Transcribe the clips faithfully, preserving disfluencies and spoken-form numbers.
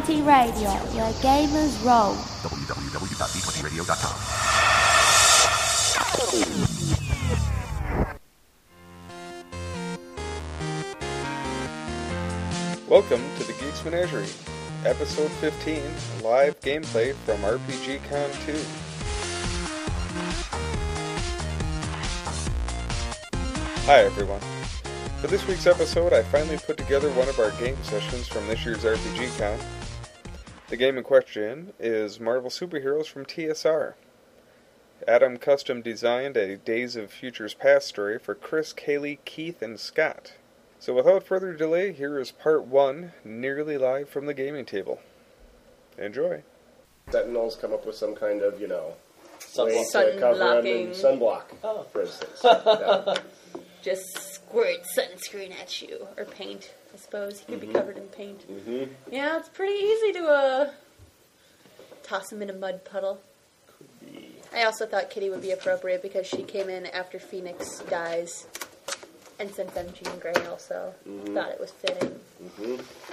twenty Radio, where gamers roll. w w w dot d twenty radio dot com. Welcome to the Geeks Menagerie, Episode fifteen, live gameplay from R P G Con two. Hi everyone. For this week's episode, I finally put together one of our game sessions from this year's R P G Con. The game in question is Marvel Superheroes from T S R. Adam custom designed a Days of Futures Past story for Chris, Kaylee, Keith, and Scott. So without further delay, here is part one, nearly live from the gaming table. Enjoy. Sentinels come up with some kind of, you know, Sun way block. to cover them Sun-blocking. in sunblock, Oh. for instance. Yeah. Just squirt sunscreen at you. Or paint, I suppose. You could Mm-hmm. be covered in paint. Mm-hmm. Yeah, it's pretty easy to uh, toss them in a mud puddle. I also thought Kitty would be appropriate because she came in after Phoenix dies. And since then Jean Grey also Mm-hmm. thought it was fitting. Mm-hmm.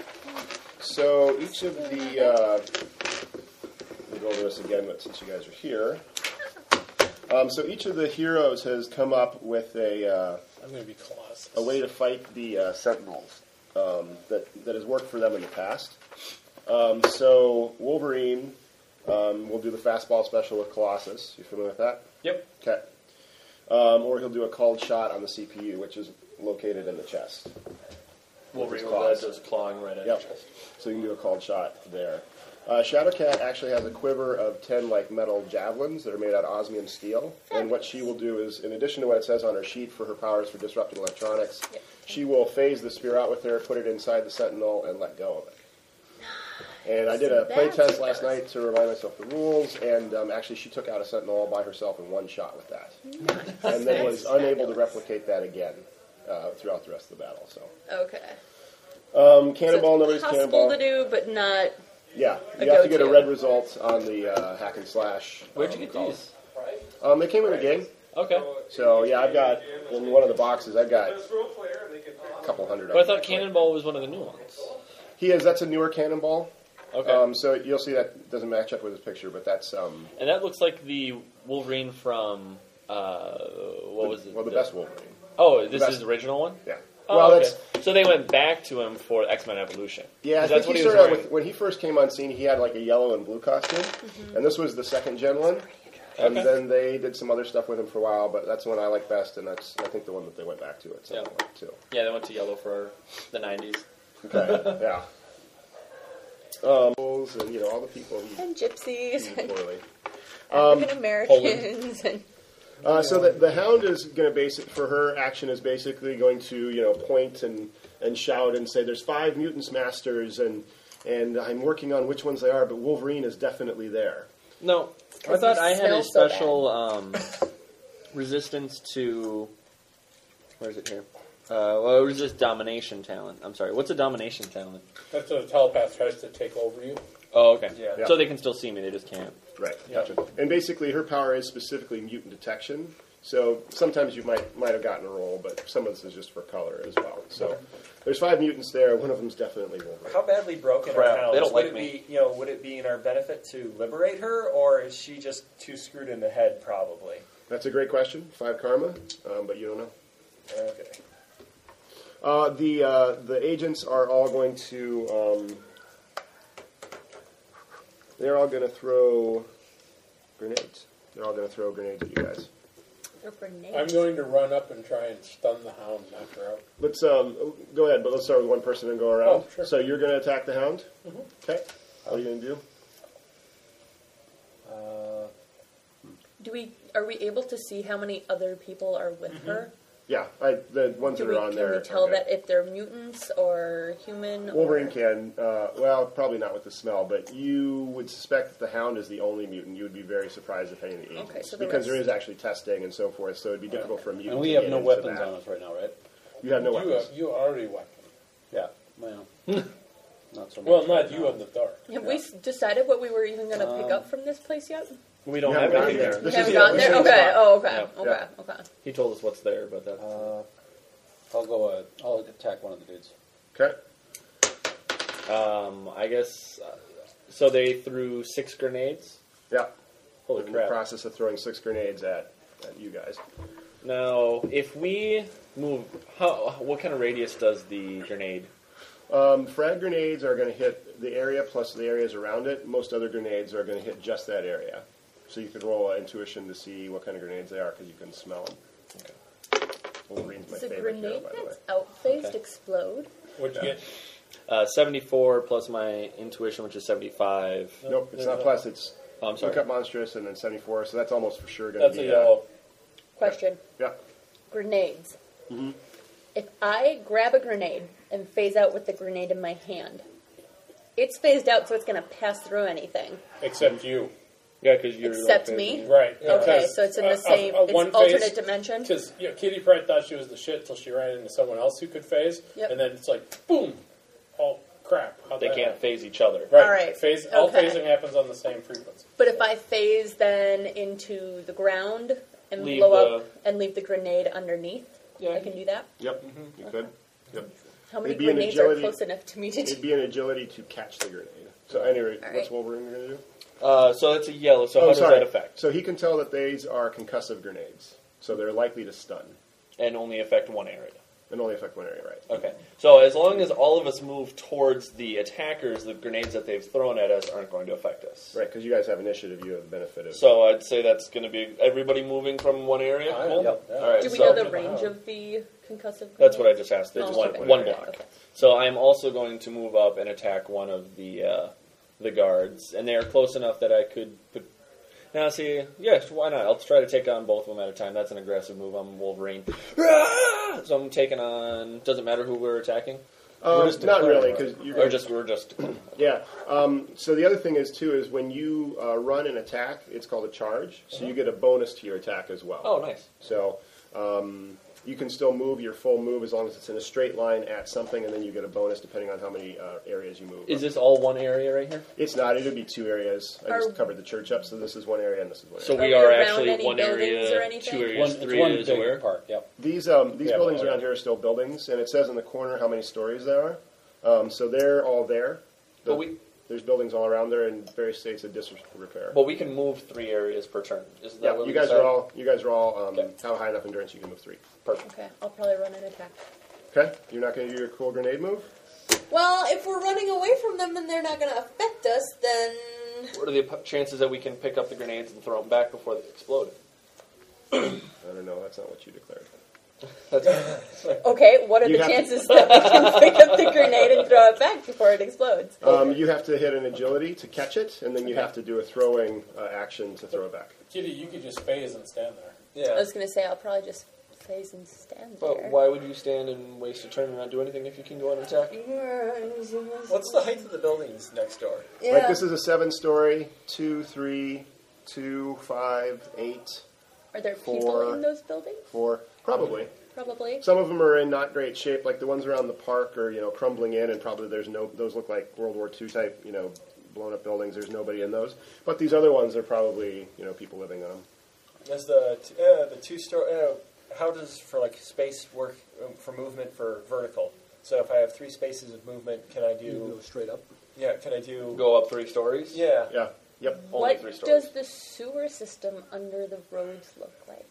So each of the, uh, we'll go over this again, but since you guys are here. Um, so each of the heroes has come up with a uh, I'm going to be Colossus. a way to fight the uh, Sentinels um, that that has worked for them in the past. Um, so Wolverine um, will do the fastball special with Colossus. You familiar with that? Yep. Okay. Um, or he'll do a called shot on the C P U, which is located in the chest. Wolverine With his will claws. does clawing right at Yep. your chest. So you can do a called shot there. Uh, Shadowcat actually has a quiver of ten like metal javelins that are made out of osmium steel. And what she will do is, in addition to what it says on her sheet for her powers for disrupting electronics, Yep. she will phase the spear out with her, put it inside the Sentinel, and let go of it. And I did a play That's test last gross. night to remind myself the rules, and um, actually she took out a Sentinel all by herself in one shot with that. And then was That's unable to fabulous. replicate that again uh, throughout the rest of the battle. So, Okay. um, Cannonball, so nobody's it's possible Cannonball. to do, but not... Yeah, A you have to get a go-to. red result on the uh, hack and slash. Where'd um, you get call. these? Um, they came in the game. Okay. So yeah, I've got in one of the boxes. I've got a couple hundred. But I of thought them. Cannonball was one of the new ones. He is. That's a newer Cannonball. Okay. Um, so you'll see that doesn't match up with his picture, but that's um. and that looks like the Wolverine from, uh, what was it? Well, the best Wolverine. Oh, this best- is the original one? Yeah. Oh, well, okay. that's So they went back to him for X-Men Evolution. yeah. I 'Cause think that's what he he was started out wearing. with when he first came on scene. He had like a yellow and blue costume, and this was the second gen one. And Okay. then they did some other stuff with him for a while, but that's the one I like best, and that's I think the one that they went back to at some Yeah. point too. Yeah, they went to yellow for the nineties. Okay. Yeah. Um, and you know all the people he And gypsies used and poorly. African Americans and... Uh, so the, the Hound is going to basic for her action is basically going to you know point and, and shout and say there's five mutants masters and and I'm working on which ones they are, but Wolverine is definitely there. No, I 'Cause thought they I had a smell so special um, resistance to. Where is it here? Uh, well, it was just domination talent. I'm sorry. What's a domination talent? That's when a telepath tries to take over you. Oh, okay. Yeah. So they can still see me. They just can't. Right. Yeah. Gotcha. And basically her power is specifically mutant detection. So sometimes you might might have gotten a roll, but some of this is just for color as well. So there's five mutants there. One of them's definitely Wolverine. How badly broken Crap, are hounds? they don't would like it me. be, you know, would it be in our benefit to liberate her, or is she just too screwed in the head? Probably. That's a great question. Five karma, um, but you don't know. Okay. Uh, the uh, the agents are all going to um, they're all going to throw grenades. They're all going to throw grenades at you guys. Or grenades. I'm going to run up and try and stun the Hound, knock her out. Let's um, go ahead, but let's start with one person and go around. Oh, sure. So you're going to attack the Hound. Mhm. Okay. What are you going to do? Uh, Do we... Are we able to see how many other people are with her? Yeah, I, the ones Do that we, are on can there. we are tell good. that if they're mutants or human? Wolverine or... can. Uh, well, probably not with the smell, but you would suspect that the Hound is the only mutant. You would be very surprised if any of the agents, Okay, so the because there rest- is actually testing and so forth. So it'd be difficult for a mutant. And we to have get no into weapons that. on us right now, right? You have no you, weapons. have, you already weapon. Yeah. Well, not so much. Well, not right you now. in the dark. Have we s- decided what we were even going to pick Um, up from this place yet? We don't You have haven't anything gotten there. there. We This haven't is- gotten yeah, there? this is Okay, the oh, okay, Yeah. okay, Yeah. okay. He told us what's there, but that's. Uh, I'll go. Uh, I'll attack one of the dudes. Okay. Um, I guess. Uh, so they threw six grenades. Yeah. Holy in crap! the process of throwing six grenades at, at you guys. Now, if we move, how what kind of radius does the grenade? Um, frag grenades are going to hit the area plus the areas around it. Most other grenades are going to hit just that area. So you could roll an intuition to see what kind of grenades they are because you can smell them. Okay. Wolverine's my Does a favorite hero, grenade by the way. that's outphased Okay. explode? What'd you get? Uh, seventy-four plus my intuition, which is seventy-five. Nope, it's No, not no. plus. It's Oh, I'm sorry. look up monstrous and then seventy-four. So that's almost for sure going to That's be a yellow. Question. Yeah. Grenades. Mhm. If I grab a grenade and phase out with the grenade in my hand, it's phased out, so it's going to pass through anything. Except you. Yeah, because you're Except like, me? Right. Okay, so it's in the same, it's alternate dimension? Because you know, Kitty probably thought she was the shit till she ran into someone else who could phase. Yep. And then it's like, boom! Oh, crap. How'd They that can't happen? phase each other. Right. All right. Phase, all Okay. phasing happens on the same frequency. But if I phase then into the ground and Leave blow the- up and leave the grenade underneath, Yeah. I can do that? Yep. You could. Yep. How many It'd be an grenades agility- are close enough to me to It'd do? be an agility to catch the grenade. So anyway, All what's right. Wolverine going to do? Uh, so it's a yellow. So oh, how does sorry. that affect? So he can tell that these are concussive grenades. So they're likely to stun And only affect one area. and only affect one area, right? Okay. So as long as all of us move towards the attackers, the grenades that they've thrown at us aren't going to affect us. Right, because you guys have initiative, you have the benefit of. So I'd say that's going to be everybody moving from one area. I- Well, yep, yeah. All right. Do we so know the range of the concussive grenades? that's what I just asked. It's Oh, one okay. one Okay. block. Okay. So I'm also going to move up and attack one of the uh, the guards, and they are close enough that I could. Put, now, see, yes, why not? I'll try to take on both of them at a time. That's an aggressive move. I'm Wolverine. So I'm taking on. Doesn't matter who we're attacking, Um, We're just not declaring really, it. because you're or just we're just. yeah. Um, so the other thing is too is when you uh, run an attack, it's called a charge. So you get a bonus to your attack as well. Oh, nice. So um, you can still move your full move as long as it's in a straight line at something, and then you get a bonus depending on how many uh, areas you move. Is this all one area right here? It's not. It'll be two areas. I Are- just covered the church up, so this is one area and this is one So area. we Are we are around actually any one buildings area, or anything? two areas, One, it's three one areas big where? park. Yep. These um, these Yeah, buildings well, around here are still buildings, and it says in the corner how many stories there are. Um, so they're all there. The- But we there's buildings all around there in various states of disrepair. but we can move three areas per turn. Isn't that Yeah, what you we guys decided? are all you guys are all um, Okay. have high enough endurance you can move three. Perfect. Okay, I'll probably run an attack. Okay, you're not going to do your cool grenade move. Well, if we're running away from them and they're not going to affect us, then... What are the p- chances that we can pick up the grenades and throw them back before they explode? I don't know. That's not what you declared. That's, Okay, what are You the have to- chances that we can pick up the grenade and throw it back before it explodes? Um, you have to hit an agility to catch it, and then you have to do a throwing uh, action to throw it back. Kitty, you could just phase and stand there. I yeah. was going to say, I'll probably just phase and stand But there. why would you stand and waste a turn and not do anything if you can go on and attack? What's the height of the buildings next door? Yeah. Like this is a seven-story, two, three, two, five, eight, Are there people four- in those buildings? four, probably. Probably. Some of them are in not great shape, like the ones around the park are, you know, crumbling in, and probably there's no. Those look like World War Two type, you know, blown up buildings. There's nobody in those. But these other ones are probably, you know, people living in them. Does the t- uh, the two story? Uh, how does for like space work um, for movement for vertical? So if I have three spaces of movement, can I You do? go straight up. Yeah, can I do? Go up three stories? Yeah. Yeah. Yep. Only What three stories. does the sewer system under the roads look like?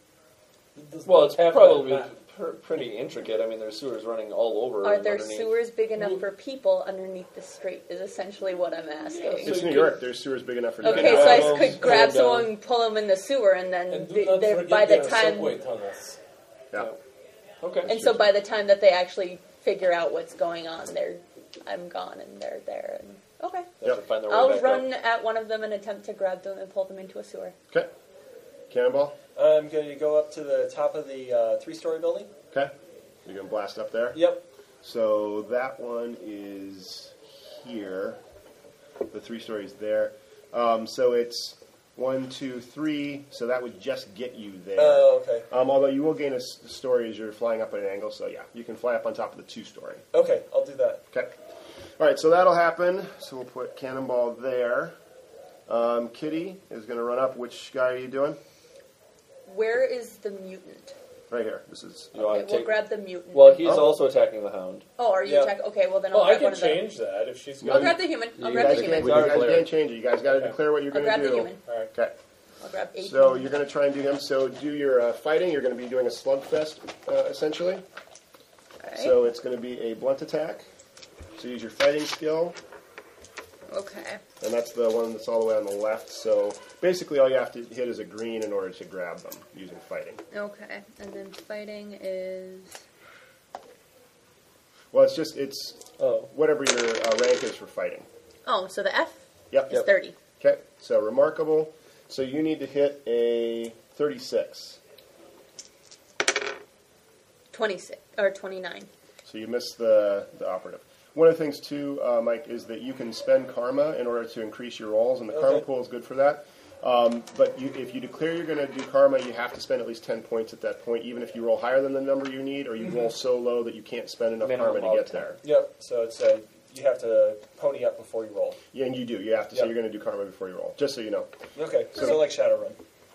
Well, it's Have probably that pr- pretty intricate. I mean, there's sewers running all over. Are there underneath. sewers big enough for people underneath the street? Is essentially what I'm asking. It's you New could- York. There's sewers big enough for. Okay, nine so I houses. could grab and, uh, someone, pull them in the sewer, and then And do they, not they're- forget by the there are time, subway tunnels. Yeah. Okay. and so by the time that they actually figure out what's going on, they're I'm gone and they're there. And okay, They have to find their way I'll back run up. at one of them and attempt to grab them and pull them into a sewer. Okay. Cannonball. I'm going to go up to the top of the uh, three-story building. Okay. You're gonna blast up there. Yep. So that one is here. The three stories there. Um, so it's one, two, three. So that would just get you there. Oh, okay. Um, although you will gain a s- story as you're flying up at an angle. So yeah, you can fly up on top of the two story. Okay, I'll do that. Okay. All right. So that'll happen. So we'll put Cannonball there. Um, Kitty is going to run up. Which guy are you doing? Where is the mutant? Right here. This is. You want Okay, to we'll take? grab the mutant. Well, he's Oh. also attacking the hound. Oh, are you Yeah. attack? Okay, well then I'll Well, I grab one can of them. change that if she's I'll got. grab the human. I'll You grab guys, the can't, human. you I'll guys Declare. can't change it. You guys got to Okay. declare what you're going to grab do. the human. All right. Okay. I'll grab eight. So you're going to try and do him. So do your uh, fighting. You're going to be doing a slugfest, uh, essentially. Alright. So it's going to be a blunt attack. So use your fighting skill, Okay. and that's the one that's all the way on the left. So basically, all you have to hit is a green in order to grab them using fighting. Okay. And then fighting is. Well, it's just it's Oh. whatever your uh, rank is for fighting. Oh, so the F Yep. is thirty. Okay. So remarkable. So you need to hit a thirty-six. Twenty-six or twenty-nine. So you missed the, the operative. One of the things, too, uh, Mike, is that you can spend karma in order to increase your rolls, and the karma Okay. pool is good for that. Um, but you, if you declare you're going to do karma, you have to spend at least ten points at that point, even if you roll higher than the number you need, or you roll so low that you can't spend enough Minimum karma to of get ten. there. Yep. So it's uh, you have to pony up before you roll. Yeah, and you do. You have to say Yep. you're going to do karma before you roll, just so you know. Okay. So, like Shadowrun.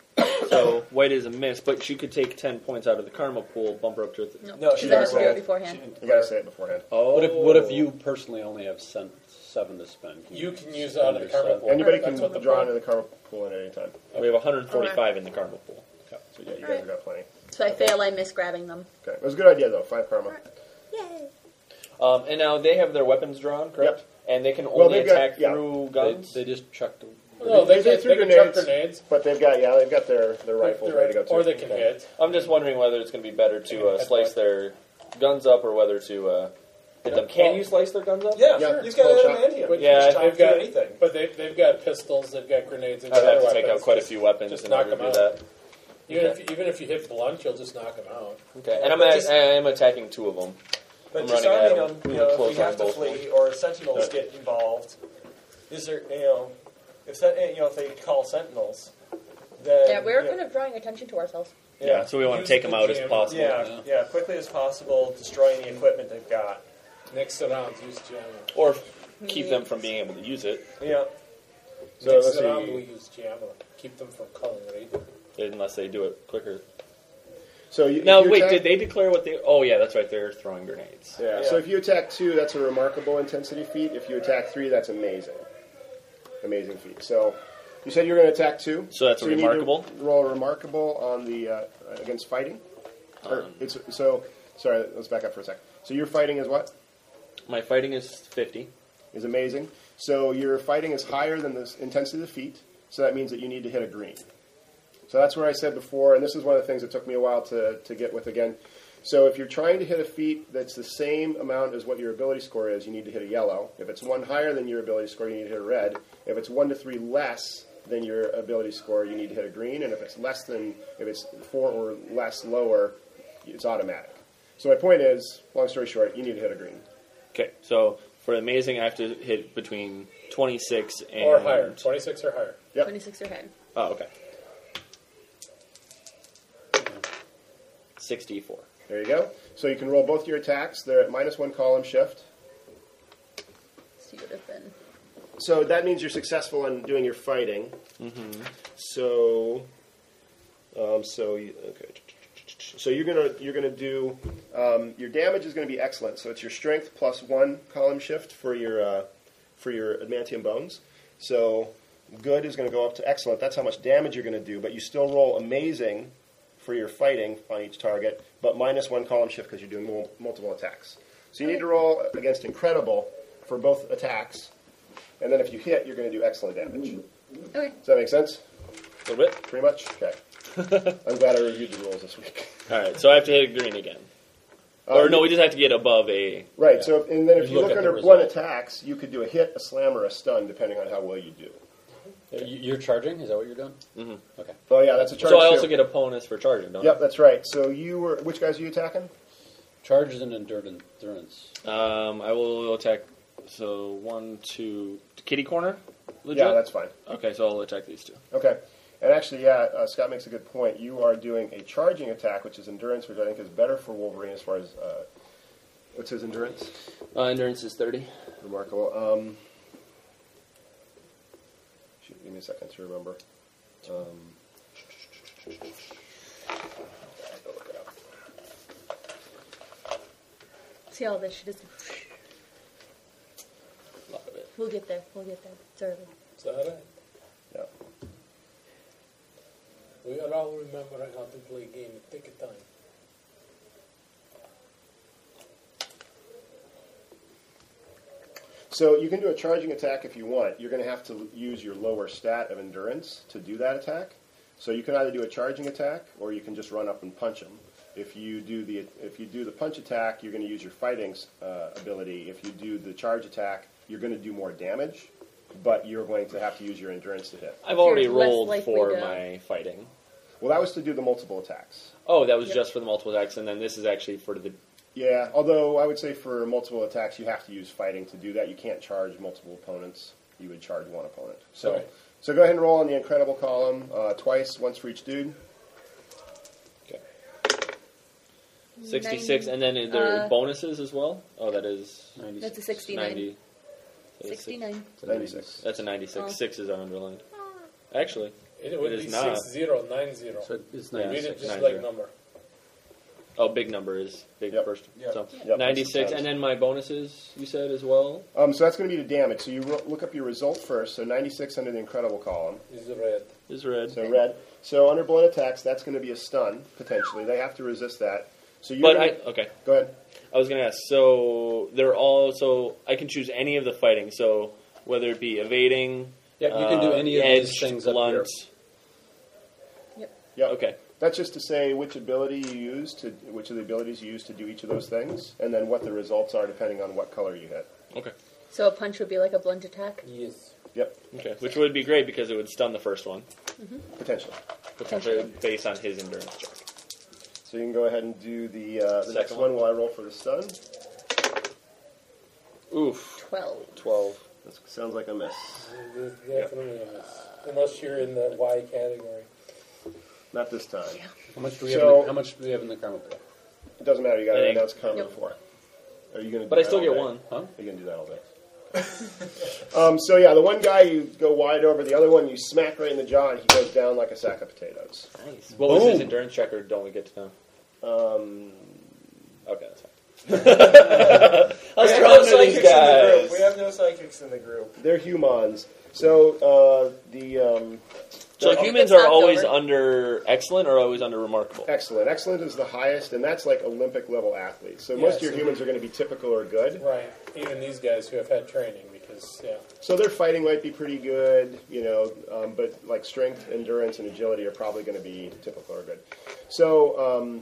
So white is a miss, but she could take ten points out of the karma pool, bump her up to a. Th- No, No, she she has to do doesn't. it beforehand. You got to say it beforehand. Oh. What if what if you personally only have sen- seven to spend? Can You can use spend it out of the your karma seven? pool. Anybody That's can what the draw point- into the karma pool at any time. We have one hundred forty-five in the karma pool. So yeah, you guys Alright. have got plenty. So I fail. I miss grabbing them. Okay, it was a good idea though. Five karma. Yay! Um, and now they have their weapons drawn, correct? And they can Well, only they've got- attack yeah. through They, guns. they just chucked them. No, they, They can, threw they can chuck grenades. grenades. But they've got yeah, they've got their, their rifles ready to go too. Or they can hit. I'm just wondering whether it's going to be better to uh, slice their guns up or whether to uh, hit them. Can you slice their guns up? Yeah, Yeah, sure. He's it's got called shot. adamantium. But Yeah, Just they've chop got through anything. But they they've got pistols. They've got grenades. They've I'd got have to other take out weapons. quite a Just- few weapons just in order knock to do them out. that. Even Okay. if even if you hit blunt, you'll just knock them out. Okay, and I'm, But at, just- I am attacking two of them. But I'm running disarming at 'em. them, you Moving know, if close we on have to both flee or sentinels get involved, is there, you know, if sen- you know if they call sentinels, then Yeah, we were you know, kind of drawing attention to ourselves. Yeah, so we want to Use take the them out as jam. possible. yeah, Yeah. yeah, quickly as possible, destroying the equipment they've got. Next round, use jammer. Or keep them from being able to use it, Yeah, So Next let's round, see. we use jammer. Keep them from calling raid. unless they do it quicker. So you, Now, if you wait, attack- did they declare what they... Oh, yeah, that's right, they're throwing grenades. Yeah, Yeah. so if you attack two, that's a remarkable intensity feat. If you attack three, that's amazing. Amazing feat. So you said you're going to attack two. So that's a you need to remarkable? roll a remarkable on the uh, against fighting. Or Um, it's so sorry. Let's back up for a sec. So your fighting is what? My fighting is fifty. Is amazing. So your fighting is higher than the intensity of the feat. So that means that you need to hit a green. So that's where I said before, and this is one of the things that took me a while to, to get with again. So if you're trying to hit a feat that's the same amount as what your ability score is, you need to hit a yellow. If it's one higher than your ability score, you need to hit a red. If it's one to three less than your ability score, you need to hit a green. And if it's less than, if it's four or less lower, it's automatic. So my point is, long story short, you need to hit a green. Okay, so for amazing, I have to hit between twenty-six and... Or higher. twenty-six or higher. Yep. Twenty-six or higher. Oh, okay. sixty-four. There you go. So you can roll both your attacks. They're at minus one column shift. So you would have been. So that means you're successful in doing your fighting. Mm-hmm. So, um, so you, okay. So you're gonna you're gonna do um, your damage is going to be excellent. So it's your strength plus one column shift for your uh, for your adamantium bones. So good is going to go up to excellent. That's how much damage you're going to do. But you still roll amazing for your fighting on each target, but minus one column shift because you're doing mul- multiple attacks. So you need to roll against incredible for both attacks, and then if you hit, you're going to do excellent damage. Okay. Does that make sense? A little bit? Pretty much? Okay. I'm glad I reviewed the rules this week. All right, so I have to hit a green again. Uh, or no, we just have to get above a... Right, so if, and then if You you look look at the under blunt result. attacks, you could do a hit, a slam, or a stun, depending on how well you do. You- You're charging? Is that what you're doing? Mm-hmm. Okay. Oh yeah, that's a charge So I too. also get a bonus for charging, don't Yep, that's right. So you were, which guys are you attacking? Charge is an endurance. endurance. I? Um, I will attack... So, one, two... Kitty corner? Legit? Yeah, that's fine. Okay, so I'll attack these two. Okay. And actually, yeah, uh, Scott makes a good point. You are doing a charging attack, which is endurance, which I think is better for Wolverine as far as, uh, what's his endurance? Uh, endurance is thirty. Remarkable. Um, shoot, give me a second to remember. Um, I'll look it up. See all this? She just. A lot of it. We'll get there. We'll get there. It's early. Is that right? Yeah. We are all remembering how to play game at ticket time. So you can do a charging attack if you want. You're going to have to use your lower stat of endurance to do that attack. So you can either do a charging attack, or you can just run up and punch them. If you do the if you do the punch attack, you're going to use your fighting uh, ability. If you do the charge attack, you're going to do more damage, but you're going to have to use your endurance to hit. I've already You're less rolled likely for to- my fighting. Well, that was to do the multiple attacks. Oh, that was Yep. just for the multiple attacks, and then this is actually for the... Yeah, although I would say for multiple attacks, you have to use fighting to do that. You can't charge multiple opponents. You would charge one opponent. So, Right. so go ahead and roll on the incredible column uh, twice, once for each dude. Okay. sixty-six, and then are there Uh, bonuses as well? Oh, that is... ninety-six. That's a sixty-nine. ninety. That is six- Sixty-nine. It's a ninety-six. That's a ninety-six. Oh. Six is underlined. Actually, It would It is be not. six zero nine zero. So it's Yeah. Read ninety-six. it just nine like zero. number. oh, big number is big Yep. first. Yep. So Yep, ninety-six, that's the and then my bonuses, you said, as well? Um, so that's going to be the damage. So you ro- look up your result first. So ninety-six under the incredible column. Is red. Is red. So red. So under blood attacks, that's going to be a stun, potentially. They have to resist that. So you But I... Okay. Go ahead. I was going to ask, so they're all... So I can choose any of the fighting, so whether it be evading... Yeah, you can do uh, any of edged, these things up blunt. here. Yeah. Okay. That's just to say which ability you use to, which of the abilities you use to do each of those things, and then what the results are depending on what color you hit. Okay. So a punch would be like a blunt attack. Yes. Yep, Okay. Which would be great because it would stun the first one, potentially. potentially based on his endurance check. So you can go ahead and do the, uh, the next Second one one. while I roll for the stun. Oof. Twelve. twelve. That sounds like a miss. It is definitely a miss. Unless you're in the Y category. Not this time. How much do we So- have? In the, how much do we have in the karma pool? It doesn't matter. You got I to think- announce karma Yep. before. Are you going to? But I still get one. Huh? Are you going to do that all day? um, so yeah, the one guy you go wide over, the other one you smack right in the jaw, and he goes down like a sack of potatoes. Nice. What was his Boom. endurance check, or don't we get to know? Um, Okay, that's fine. How We have strong no are these psychics in the guys? group. We have no psychics in the group. they're humans. So uh, the um, So the- humans gets are knocked always over. under excellent or always under remarkable? excellent. Excellent is the highest, and that's like Olympic level athletes. So most of your Yes. humans are going to be typical or good. Right. Even these guys who have had training, because yeah. So their fighting might be pretty good, you know, um, but like strength, endurance, and agility are probably going to be typical or good. So um,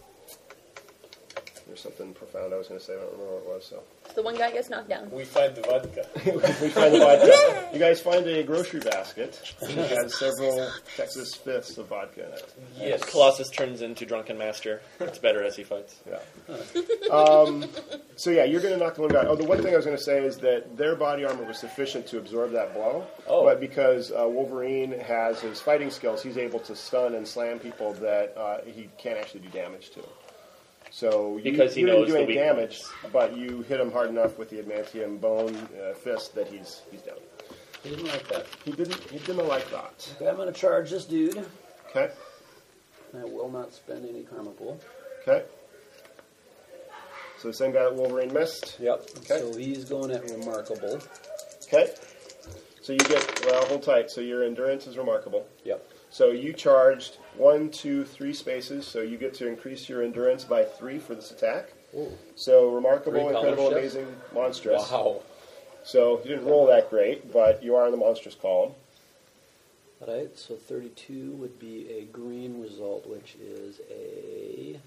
there's something profound I was going to say. I don't remember what it was. So The one guy gets knocked down. We find the vodka. we find the vodka. You guys find a grocery basket that has several Texas fifths of vodka in it. Yes. Colossus turns into Drunken Master. It's better as he fights. Yeah. Um, so yeah, you're going to knock the one guy. Oh, the one thing I was going to say is that their body armor was sufficient to absorb that blow. Oh. But because uh, Wolverine has his fighting skills, he's able to stun and slam people that uh, he can't actually do damage to. So you, Because he you didn't knows do the any weak damage, points. but you hit him hard enough with the adamantium bone uh, fist that he's he's down. He didn't like that. He didn't he didn't like that. Okay, I'm going to charge this dude. Okay. I will not spend any karma pool. Okay. So the same guy that Wolverine missed. Yep. Okay. So he's going at remarkable. Okay. So you get, well, hold tight. So your endurance is remarkable. Yep. So you charged one, two, three spaces. So you get to increase your endurance by three for this attack. Ooh. So remarkable, Three incredible, column shifts? amazing, monstrous. Wow. So you didn't roll that great, but you are in the monstrous column. All right, so thirty-two would be a green result, which is a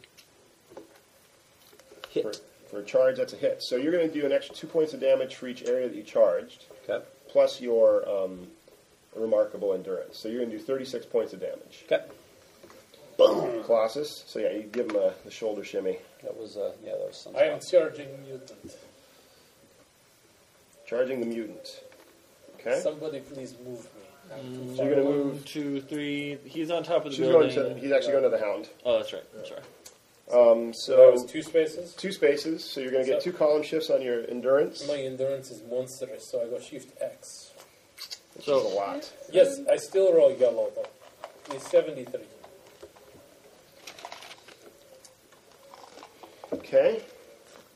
hit. For, for a charge, that's a hit. So you're going to do an extra two points of damage for each area that you charged, Okay. plus your um, remarkable endurance. So you're going to do thirty-six points of damage. Okay. Boom. Colossus. So yeah, you give him a the shoulder shimmy. That was uh, yeah, that was some I am charging mutant. Charging the mutant. Okay. Somebody please move me. I'm too So far you're going to away. move. Two, three. He's on top of the She's going building. to, he's actually going to the hound. Oh, that's right. I'm sorry. Um, So that was so two spaces. two spaces. So you're going to get So- two column shifts on your endurance. My endurance is monstrous, so I go Shift X. Which So- is a lot. Yes, I still roll yellow though. It's seventy-three. Okay. So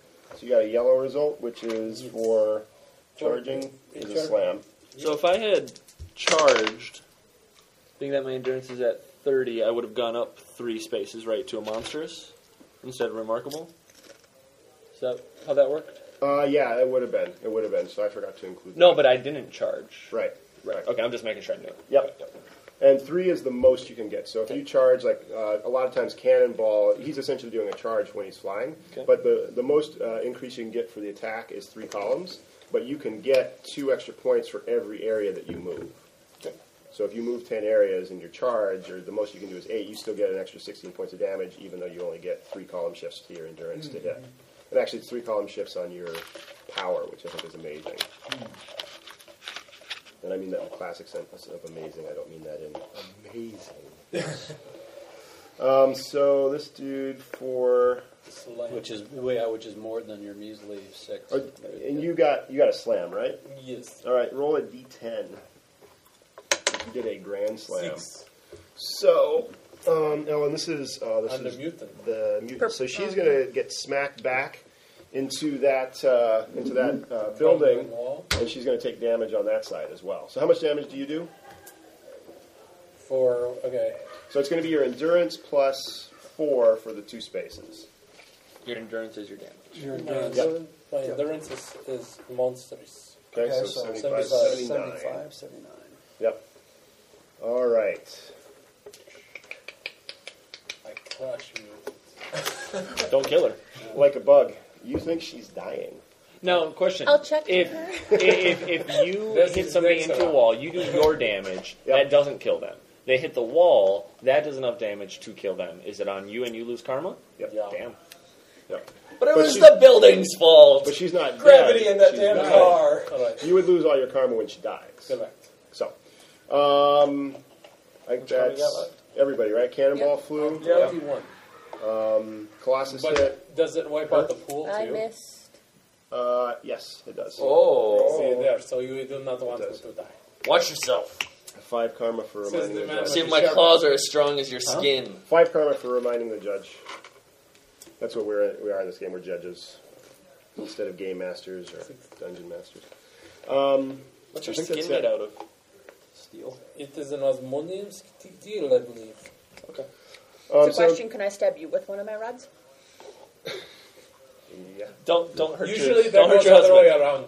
You got a yellow result, which is for charging, is a slam. So if I had charged, being that my endurance is at thirty, I would have gone up three spaces, right, to a monstrous instead of remarkable. Is that how that worked? Uh, yeah, it would have been. It would have been. So I forgot to include. No, that. but I didn't charge. Right. Right. Okay, I'm just making sure I knew it. Yep. And three is the most you can get. So if you charge, like uh, a lot of times, Cannonball, he's essentially doing a charge when he's flying. Okay. But the the most uh, increase you can get for the attack is three columns. But you can get two extra points for every area that you move. Okay. So if you move ten areas in your charge, or the most you can do is eight, you still get an extra sixteen points of damage, even though you only get three column shifts to your endurance mm-hmm. to hit. And actually, it's three column shifts on your power, which I think is amazing. Mm. And I mean that in the classic sense of amazing. I don't mean that in amazing. um, so this dude for which is yeah, which is more than your measly six. uh, and you got you got a slam, right? Yes. All right, roll a d ten. You did a grand slam. Six. So, um, Ellen, this is uh, this On the is mutant. the mutant. So she's gonna get smacked back into that uh, into that uh, building, and she's going to take damage on that side as well. So how much damage do you do? For, okay. So it's going to be your endurance plus four for the two spaces. Your endurance is your damage. Your endurance, Yep. my endurance is, is monsters. Okay, Okay, so, so seventy-five, seventy-five, seventy-nine. seventy-five, seventy-nine. Yep. All right. I crush you. Don't kill her. Like a bug. You think she's dying? Now, question. I'll check if her. if if you This hit is somebody next into a one. wall, you do your damage. Yep. That doesn't kill them. They hit the wall. That does enough damage to kill them. Is it on you and you lose karma? Yep. Yeah. Damn. Yep. But it But was she- the building's fault. But she's not Gravity dead. in that She's damn dying. car. All right. You would lose all your karma when she dies. Correct. So, um, I think Which one we that's got left? everybody, right? Cannonball flew. Yeah, you won. Um, Colossus hit. But does it wipe out the pool I too? missed. Uh, yes, it does. Oh. See there, so you do not want It her does. to die. Watch yourself. Five karma for Says reminding the the, man judge. with See if my claws are as strong as your skin. Five karma for reminding the judge. That's what we're we are in this game. We're judges instead of game masters or dungeon masters. Um, What's I your think skin that's made it. out of? Steel. It is an osmonium steel, I believe. Okay. Um, It's a question, can I stab you with one of my rods? yeah. Don't don't hurt Usually your that don't hurt goes your the other way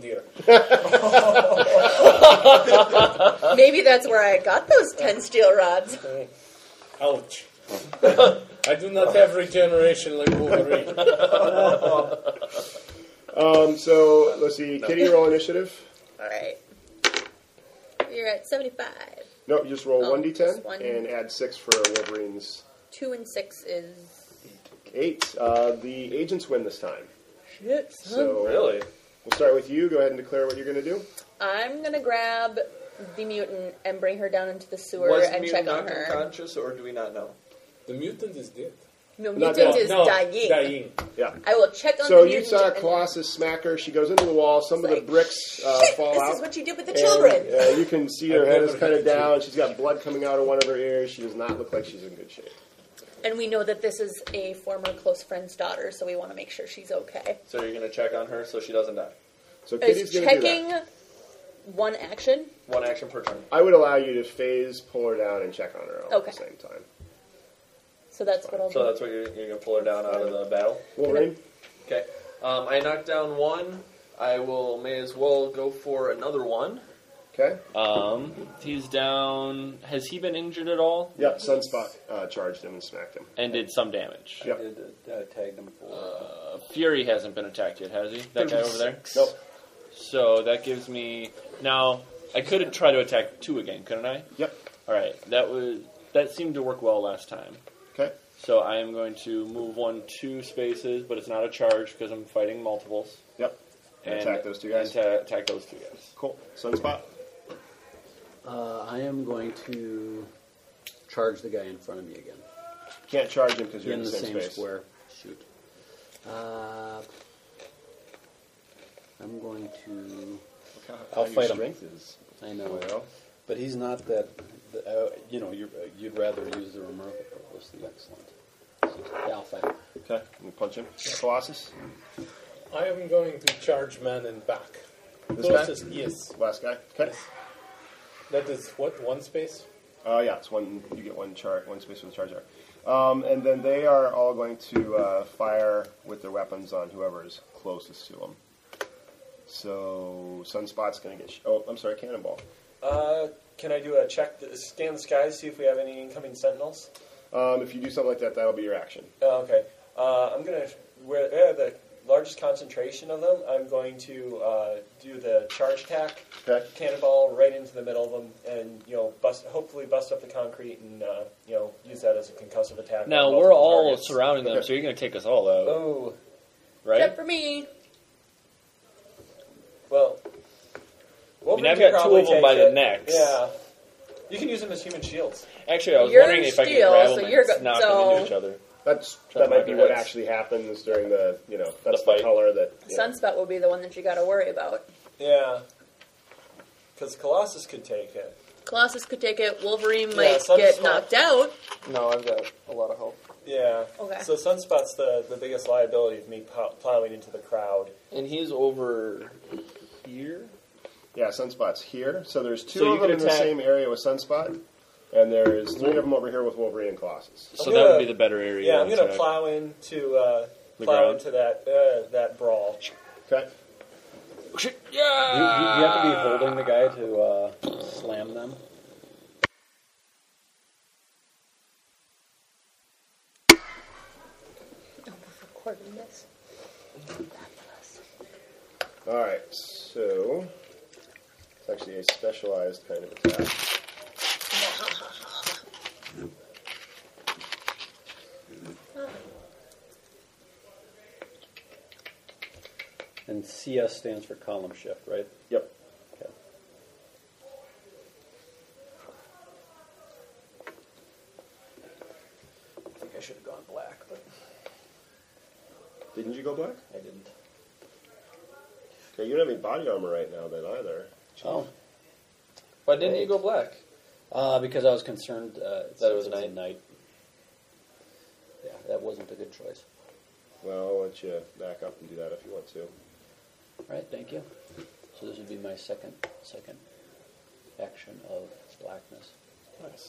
husband. around, dear. Maybe that's where I got those ten steel rods. Ouch. I do not have regeneration like Wolverine. Um, so let's see. Kitty, roll initiative. Alright. You're at seventy-five. No, you just roll Oh, one d ten just one. and add six for Wolverine's Two and six is... eight. Uh, the agents win this time. Shit, So Really? we'll start with you. Go ahead and declare what you're going to do. I'm gonna grab the mutant and bring her down into the sewer Was the and check mutant on knocked her. unconscious, or do we not know? The mutant is dead. No, Not mutant dead. is no, dying. dying. Yeah. I will check on So the you mutant. saw and- Colossus smack her. She goes into the wall. Some of the Like, bricks uh, Shit, fall this out. is what you do with the And, children. uh, you can see her I've head is never kind of hit you. down. She's got blood coming out of one of her ears. She does not look like she's in good shape. And we know that this is a former close friend's daughter, so we want to make sure she's okay. So you're going to check on her so she doesn't die. So Kitty's Is going to do checking that. one action? One action per turn. I would allow you to phase, pull her down, and check on her all Okay. at the same time. So that's what I'll So do. that's what you're, you're going to pull her down out of the battle. Wolverine? Okay. Um, I knocked down one. I will may as well go for another one. Okay. Um, he's down. Has he been injured at all? Yep, Sunspot uh, charged him and smacked him. And did some damage. Yep. I did uh, tagged him for. Uh, Fury hasn't been attacked yet, has he? That guy over there? Nope. So that gives me now. I could try to attack two again, couldn't I? Yep. All right. That was that seemed to work well last time. Okay. So I am going to move one two spaces, but it's not a charge because I'm fighting multiples. Yep. And attack those two guys. And ta- attack those two guys. Cool. Sunspot? Uh, I am going to charge the guy in front of me again. Can't charge him because you're in in the the same, same, space. square. Shoot. Uh, I'm going to. How, I'll how fight your him. strength is. I know, Well, but he's not that. Uh, you know, you're, uh, you'd rather use the remarkable as the excellent. So, yeah, I'll fight him. okay. Let me punch him. Colossus? I am going to charge man and back. This Closest, guy? yes. Last guy. Okay. Yes. That is what, one space? Uh, yeah, it's one. You get one char- one space for the charge arc. Um, and then they are all going to uh, fire with their weapons on whoever is closest to them. So Sunspot's going to get. Sh- oh, I'm sorry, Cannonball. Uh, can I do a check, to scan the skies, see if we have any incoming sentinels? Um, if you do something like that, that'll be your action. Oh, okay. Uh, I'm going to, where they have the largest concentration of them, I'm going to uh, do the charge attack, Okay. cannonball right into the middle of them, and, you know, bust, hopefully bust up the concrete and, uh, you know, use that as a concussive attack. Now, on we're multiple all targets. surrounding them, Okay. so you're going to take us all out, Oh, right? Except for me. well. I mean, I've Wolverine got can two of probably them by take the it. necks. Yeah. You can use them as human shields. Actually, I was You're wondering if I could steel, grab so them and you're go- knock so- them into each other. That's Try that to might be mark what their heads. actually happens during the you know that's The the, fight. color that. Yeah. Sunspot will be the one that you got to worry about. Yeah. Because Colossus could take it. Colossus could take it. Wolverine Yeah, might Sunspot. get knocked out. No, I've got a lot of health. Yeah. Okay. So Sunspot's the, the biggest liability of me pow- plowing into the crowd. And he's over here? Yeah, Sunspot's here. So there's two So you of them could in attack- the same area with Sunspot, and there's three of them over here with Wolverine and Colossus. So I'm that gonna- would be the better area. Yeah, I'm to going to attack. plow into uh, The plow ground. into that uh, that brawl. Okay. Yeah! You, you, you have to be holding the guy to uh, slam them. Oh, we're recording this. All right. So it's actually a specialized kind of attack. And C S stands for column shift, right? Yep. Okay. I think I should have gone black, but Didn't you go black? I didn't. Okay, you don't have any body armor right now then either. Oh. Why didn't you go black? Uh, because I was concerned uh, That it was since it's night. a night. Yeah, that wasn't a good choice. Well, I'll let you back up and do that if you want to. All right, thank you. So this would be my second second action of blackness. Nice.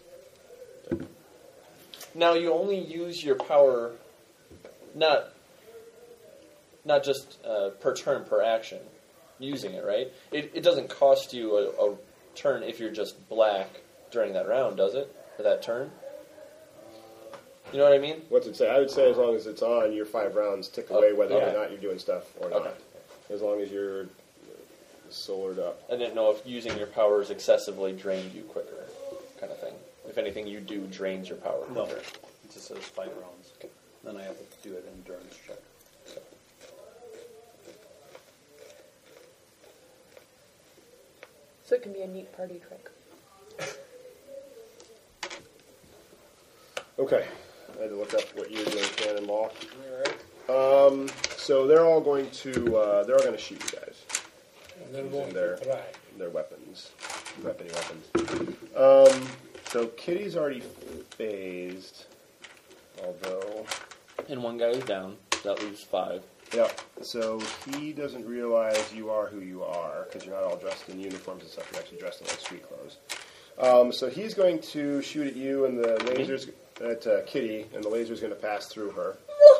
Now you only use your power, not not just uh, per turn per action, using it, right? It it doesn't cost you a, a turn if you're just black during that round, does it? For that turn. You know what I mean? What's it say? I would say as long as it's on, your five rounds tick away whether okay. or not you're doing stuff or not. Okay. As long as you're solored up. I didn't know if using your powers excessively drained you quicker, kind of thing. If anything you do drains your power No, quicker. it just says five rounds. Then I have to do an endurance check. So it can be a neat party trick. Okay. I had to look up what you're doing, Cannonball. All right. Um, so they're all going to uh, they're all going to shoot you guys. And then Using going their to try. their weapons, weapony weapons. Um, so Kitty's already phased, although And one guy is down. That leaves five. yeah. So he doesn't realize you are who you are because you're not all dressed in uniforms and stuff. You're actually dressed in like street clothes. Um, so he's going to shoot at you, and the laser's at uh, Kitty, and the laser's going to pass through her.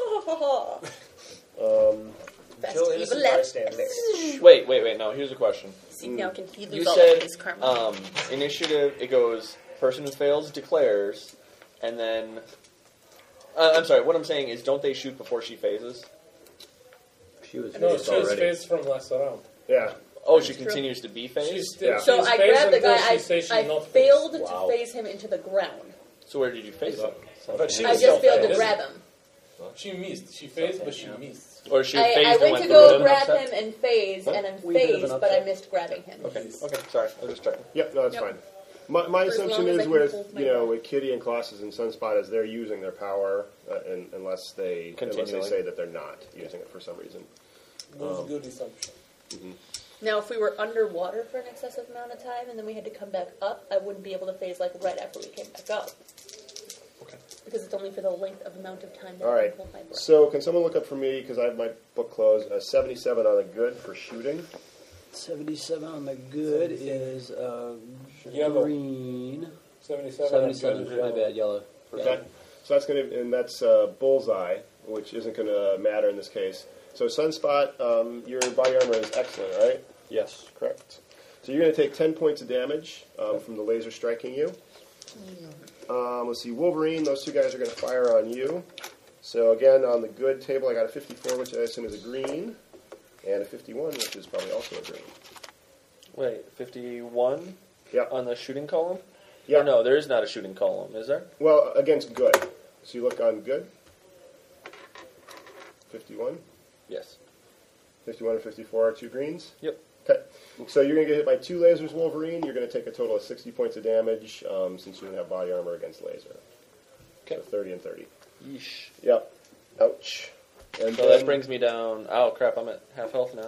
Um, Best Kill evil innocent left. bystanders. Wait, wait, wait. No, here's a question. See, now can he You lose all said of his karma? um, initiative. It goes person who fails declares, and then uh, I'm sorry. What I'm saying is, don't they shoot before she phases? She was No, phased she was already. phased from last round. yeah. Oh, she That's true. continues to be phased. She's Yeah. So she's I phased grabbed the until guy. she says she's I, I not failed phased. to Wow. phase him into the ground. So where did you phase him? But she I was just still failed to phased. grab him. She missed. She phased, but she missed. Or she I, phased I and went went to through go him? grab him and phase, Huh? and I'm We did have an phased, but I upset. missed grabbing him. Okay. Okay. Sorry, I was just checking. Yep, no, that's Yep. fine. My, my For as assumption long as I is can with hold my you know breath. with Kitty and Colossus and Sunspot is they're using their power uh, and, unless they unless they Continually. say that they're not using it for some reason. That was a good assumption. Now, if we were underwater for an excessive amount of time and then we had to come back up, I wouldn't be able to phase like right after we came back up. Okay. Because because it's only for the length of amount of time that All I right. can hold my breath. So can someone look up for me, because I have my book closed, a seventy-seven on the good for shooting? seventy-seven on the good is uh, Yellow. green. seventy-seven. seventy-seven, my bad, yellow. Okay. So that's going to, and that's uh, bullseye, which isn't going to matter in this case. So sunspot, um, your body armor is excellent, right? Yes. Correct. So you're going to take ten points of damage um, from the laser striking you. Um, let's see, Wolverine, those two guys are going to fire on you. So again, on the good table, I got a fifty-four, which I assume is a green, and a fifty-one, which is probably also a green. Wait, fifty-one Yep. on the shooting column? Yeah. Or no, there is not a shooting column, is there? Well, against good. So you look on good. fifty-one. Yes. fifty-one and fifty-four are two greens. Yep. Okay. So you're going to get hit by two lasers, Wolverine. You're going to take a total of sixty points of damage um, since you don't have body armor against laser. Okay. So thirty and thirty. Yeesh. Yep. Ouch. And So then, that brings me down. Oh crap! I'm at half health now.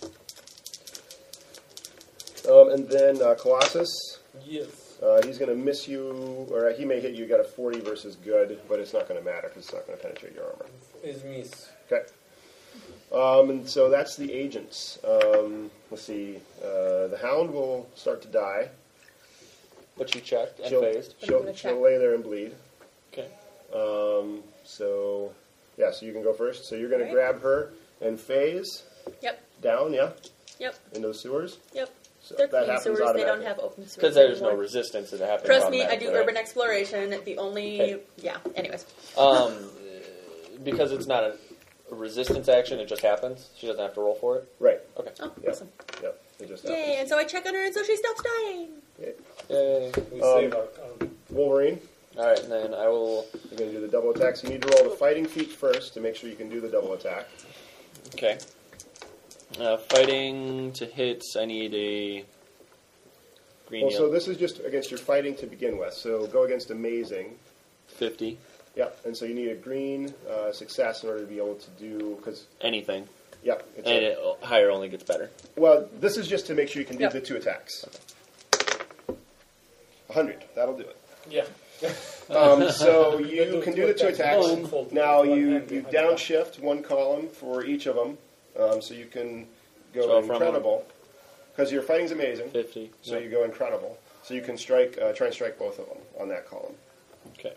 Um, and then uh, Colossus. Yes. Uh, he's going to miss you, or he may hit you. You got a forty versus good, but it's not going to matter because it's not going to penetrate your armor. Is miss. Okay. Um, and so that's the agents. Um, let's see. Uh, the Hound will start to die. But she checked and She'll, phased. I'm she'll, gonna she'll check. lay there and bleed. Okay. Um, so, yeah, so you can go first. So you're going to Alright. grab her and phase Yep. down, yeah, Yep. into the sewers. Yep. So They're that clean happens sewers. They don't automatically. have open sewers Because there's no anymore. resistance that happens. Trust me, I do automatically, right? urban exploration. The only, Okay. yeah. Anyways, Um, because it's not a, a resistance action, it just happens. She doesn't have to roll for it. Right. oh, Yep. awesome! Yep. It just Yay! happens. And so I check on her, and so she stops dying. Okay. Yay. We Um, save our um, Wolverine, All right, and then I will. you're going to do the double attack. So you need to roll the fighting feat first to make sure you can do the double attack. Okay. Uh, fighting to hit. I need a green Well, so yellow. this is just against your fighting to begin with. So go against amazing. fifty. Yep. And so you need a green uh, success in order to be able to do, because, Anything. yep. It's And a- it, higher only gets better. well, this is just to make sure you can do Yep. the two attacks. one hundred. That'll do it. yeah. Um, so You you can do the two attacks. One. Now One you, hand you behind the back. downshift one column for each of them, um, so you can go So from- incredible. Because your fighting's amazing, fifty. so Yep. you go incredible. So you can strike, uh, try and strike both of them on that column. Okay.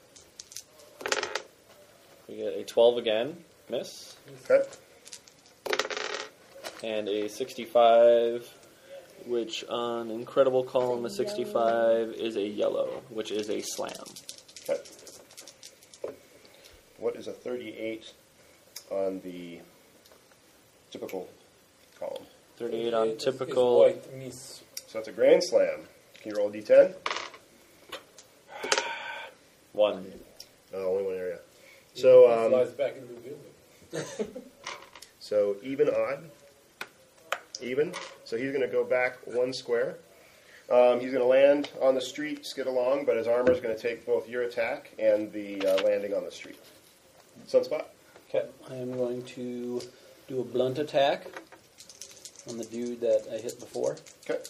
We get a twelve again. Miss. Okay. And a sixty-five, which on incredible column a sixty-five is a yellow, which is a slam. Okay. What is a thirty-eight on the typical column? thirty-eight on It's- typical. It's white miss. So it's a grand slam. Can you roll a d ten? One. Oh, only one area. So, It um, flies back into the building. So even odd, even. So he's going to go back one square. Um, he's going to land on the street, skid along, but his armor is going to take both your attack and the uh, landing on the street. Sunspot. Okay. I am going to do a blunt attack on the dude that I hit before. Okay.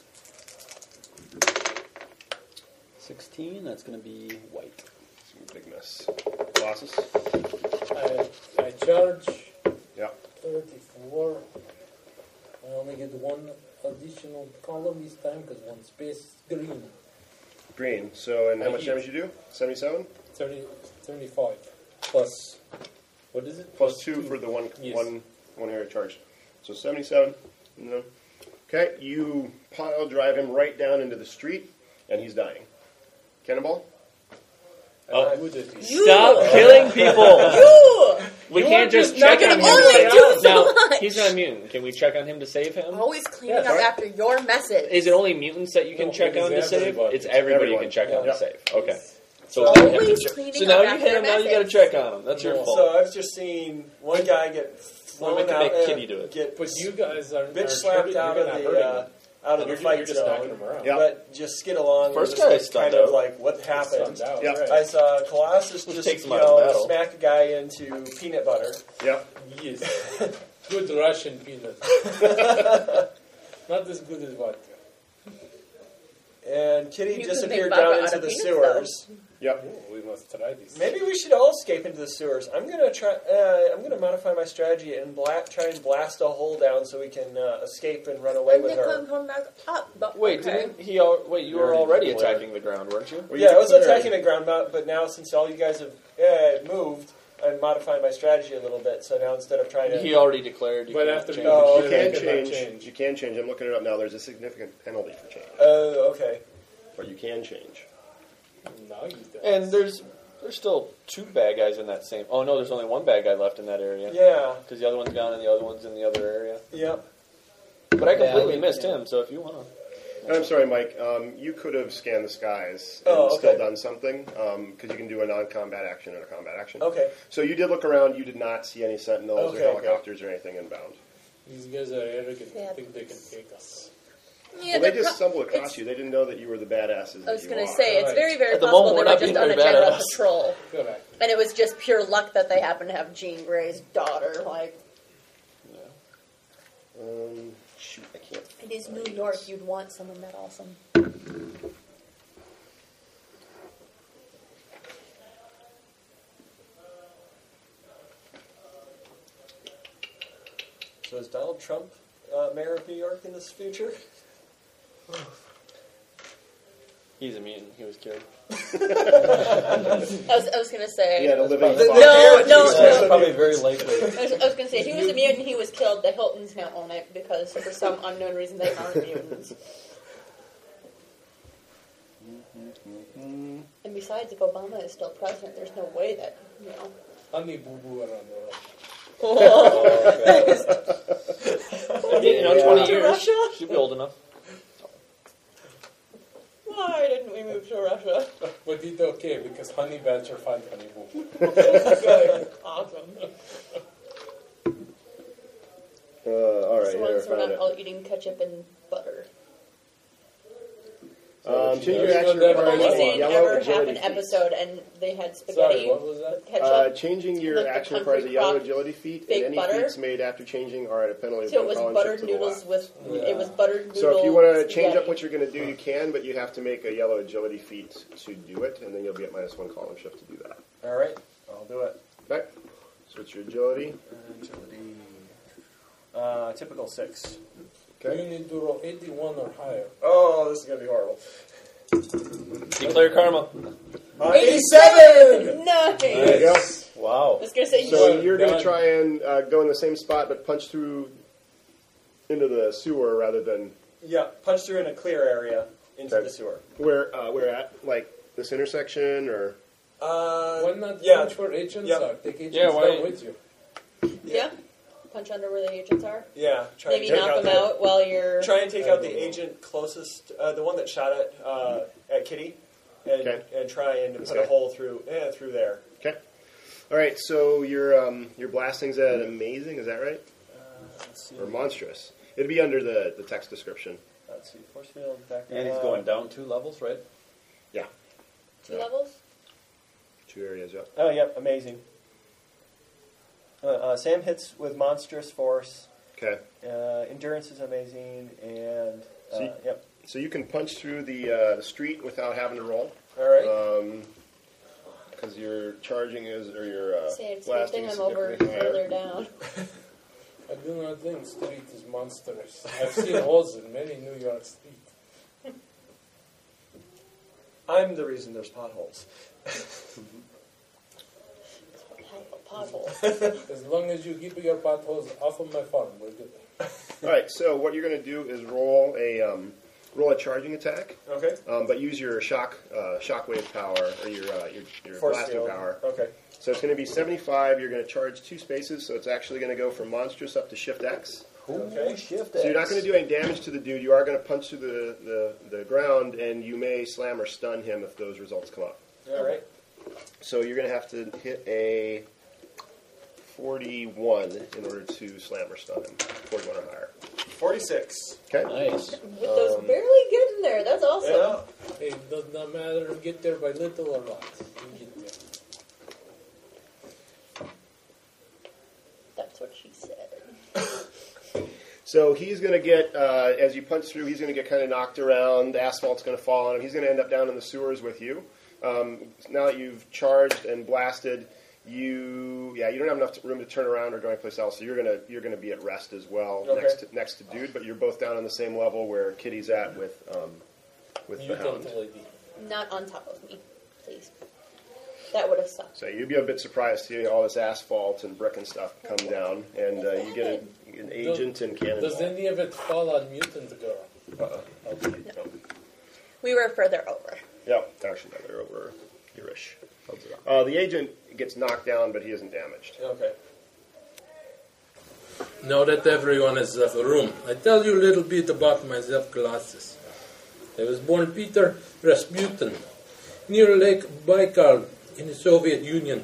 sixteen, that's going to be white. Some big miss. Colossus. I, I charge Yeah. thirty-four. I only get one additional column this time because one space is green. Green. So and how I much hit. damage you do? Seventy-seven. thirty, seventy-five plus, what is it? Plus two for the one Yes. one one area charge. So seventy-seven. No. Okay. You pile drive him right down into the street, and he's dying. Cannonball. Oh. I would have been- Stop killing people! You We You can't are just just check not on him. gonna to only save do him. so Now, much. he's not mutant. Can we check on him to save him? always cleaning Yes. up Alright. after your message. Is it only mutants that you can No, check it is on to save? everybody. It's everybody Everyone. you can check on Yeah. to save. Okay. So, Always we have to check- cleaning so now up you after hit him. your Now you got to message. check on him. That's your No. fault. So I've just seen one guy get Well, thrown we can out, make uh, Kitty do it. get But you guys are, bitch are slapped hurting- out you're of not the hurting uh, him. out of You're, the you're fight just zone, knocking him around. Yeah. but just skid along. First and guy just is like, kind stunned of out. like what happened. Stunned out, Yeah. right. I saw Colossus Which just takes him you out of the know battle. smack a guy into peanut butter. Yep. Yes. Good Russian peanut. Not as good as vodka. And Kitty You can disappeared make vodka down out into of the peanuts, sewers. Yep. Oh, we must try this. Maybe we should all escape into the sewers. I'm gonna try. Uh, I'm gonna modify my strategy and bla- try and blast a hole down so we can uh, escape and run away And with they her. come come back up. But Wait, okay. didn't he? Al- wait, you were already attacking the ground, weren't you? Well, Yeah, you I was declared- attacking the ground, mount, but now since all you guys have uh, moved, I'm modifying my strategy a little bit. So now instead of trying to, He already declared. You But can't after change. Oh, You okay. can You cannot change. change. You can change. I'm looking it up now. There's a significant penalty for change, Oh, okay. but you can change. Now you do. And there's there's still two bad guys in that same. Oh no, there's only one bad guy left in that area. Yeah. Because the other one's gone and the other one's in the other area. Yep. But I completely Yeah, missed yeah. him. So if you want to. And I'm sorry, Mike. Um, you could have scanned the skies and Oh, okay. still done something because you can do a non-combat action and a combat action. Okay. So you did look around. You did not see any sentinels Okay, or helicopters or anything inbound. These guys are arrogant. Yeah. I think they can take us. Yeah, well, they they're just pro- stumbled across it's- you. They didn't know that you were the badasses. I was that you going to are. say, it's Right. very, very At the possible moment, they we're were not just being on a very general badass. patrol. Correct. And it was just pure luck that they happened to have Jean Grey's daughter. Like, Um, shoot, I can't. it is New York. You'd want someone that awesome. So is Donald Trump uh, mayor of New York in this future? He's a mutant. He was killed. I was, I was going to say. Yeah, the living. The- the fuck. No, no, That's no. probably very likely. I was, I was going to say, he was a mutant, he was killed. The Hiltons now own it because for some unknown reason they aren't mutants. And besides, if Obama is still president, there's no way that, you know. Honey boo boo around the world. You know, twenty To years. Russia? She'll be old enough. Why didn't we move to Russia? But it's okay because honey badger find honey boo boo. Awesome. Uh, all right, So here, ones we're found not it. all eating ketchup and butter. Um, change There your is no action devil. I've requires only Right. seen yellow ever half agility an feat. episode, and they had Sorry, spaghetti what was that? with ketchup. Uh, changing your Like the action country requires a yellow crock agility feat, fake and any butter. feats made after changing are at a penalty of so it one was column buttered shift to the noodles left. with. Yeah. It was buttered noodles. So if you want to change spaghetti. up what you're going to do, you can, but you have to make a yellow agility feat to do it, and then you'll be at minus one column shift to do that. All right, I'll do it. Okay. So it's your agility. Agility. Uh, typical six. Okay. You need to roll eighty-one or higher. Oh, this is gonna be horrible. Declare karma. Uh, eighty-seven! Nice! There you go. Wow. I was going to say, So you you're going to Done. try and uh, go in the same spot, but punch through into the sewer rather than Yeah, punch through in a clear area into Okay. the sewer. where uh, where at, like this intersection, or Uh, Why not yeah, punch where agents Yep. are? Take agents Yeah, why- down with you. yeah? Punch under where the agents are? yeah. Try Maybe and take knock out them the, out while you're. Try and take I out the don't know. agent closest, uh, the one that shot at uh, at Kitty, and Okay. and try and This put guy? a hole through eh, through there. okay. All right. So your um, your blasting's at amazing. Is that right? Uh, let's see. Or monstrous? It'd be under the, the text description. Let's see. Force field back. And he's uh, going down two levels, right? Yeah. Two levels? Two areas. Yeah. Oh, yep, amazing. Uh, uh, Sam hits with monstrous force. Okay. Uh, endurance is amazing, and uh, See? yep. So you can punch through the uh, the street without having to roll. All right. Um, because your charging is or your uh, Say it's a good blasting thing is I'm over significantly higher. further down. I do not think street is monstrous. I've seen holes in many New York streets. I'm the reason there's potholes. Pothole. As long as you keep your potholes off of my farm, we're good. All right. So what you're going to do is roll a um, roll a charging attack, Okay. um, but use your shock uh, shockwave power or your uh, your, your Force blasting field. power. Okay. So it's going to be seventy-five. You're going to charge two spaces, so it's actually going to go from monstrous up to shift X. Okay. Shift So you're not going to do any damage to the dude. You are going to punch through the, the, the ground, and you may slam or stun him if those results come up. All right. So you're going to have to hit a forty-one in order to slam or stun him. forty-one or higher. Forty-six. Okay. Nice. With those Um, barely getting there. That's awesome. Yeah. Hey, it does not matter if you get there by little or lot. You get there. That's what she said. So he's going to get, uh, as you punch through, he's going to get kind of knocked around. The asphalt's going to fall on him. He's going to end up down in the sewers with you. Um, now that you've charged and blasted, you yeah you don't have enough room to turn around or go anyplace else. So you're gonna you're gonna be at rest as well Okay. next to, next to Dude. But you're both down on the same level where Kitty's at with um, with the Hound. Mutant lady. Not on top of me, please. That would have sucked. So you'd be a bit surprised to see all this asphalt and brick and stuff come down, and uh, you get a, an agent and cannonball. Does any of it fall on Mutant Girl? Uh-uh. Okay. No. We were further over. Yep, actually, no, they're over here-ish. Uh, the agent gets knocked down, but he isn't damaged. Okay. Now that everyone has left the room, I tell you a little bit about myself, Colossus. I was born Peter Rasputin, near Lake Baikal in the Soviet Union.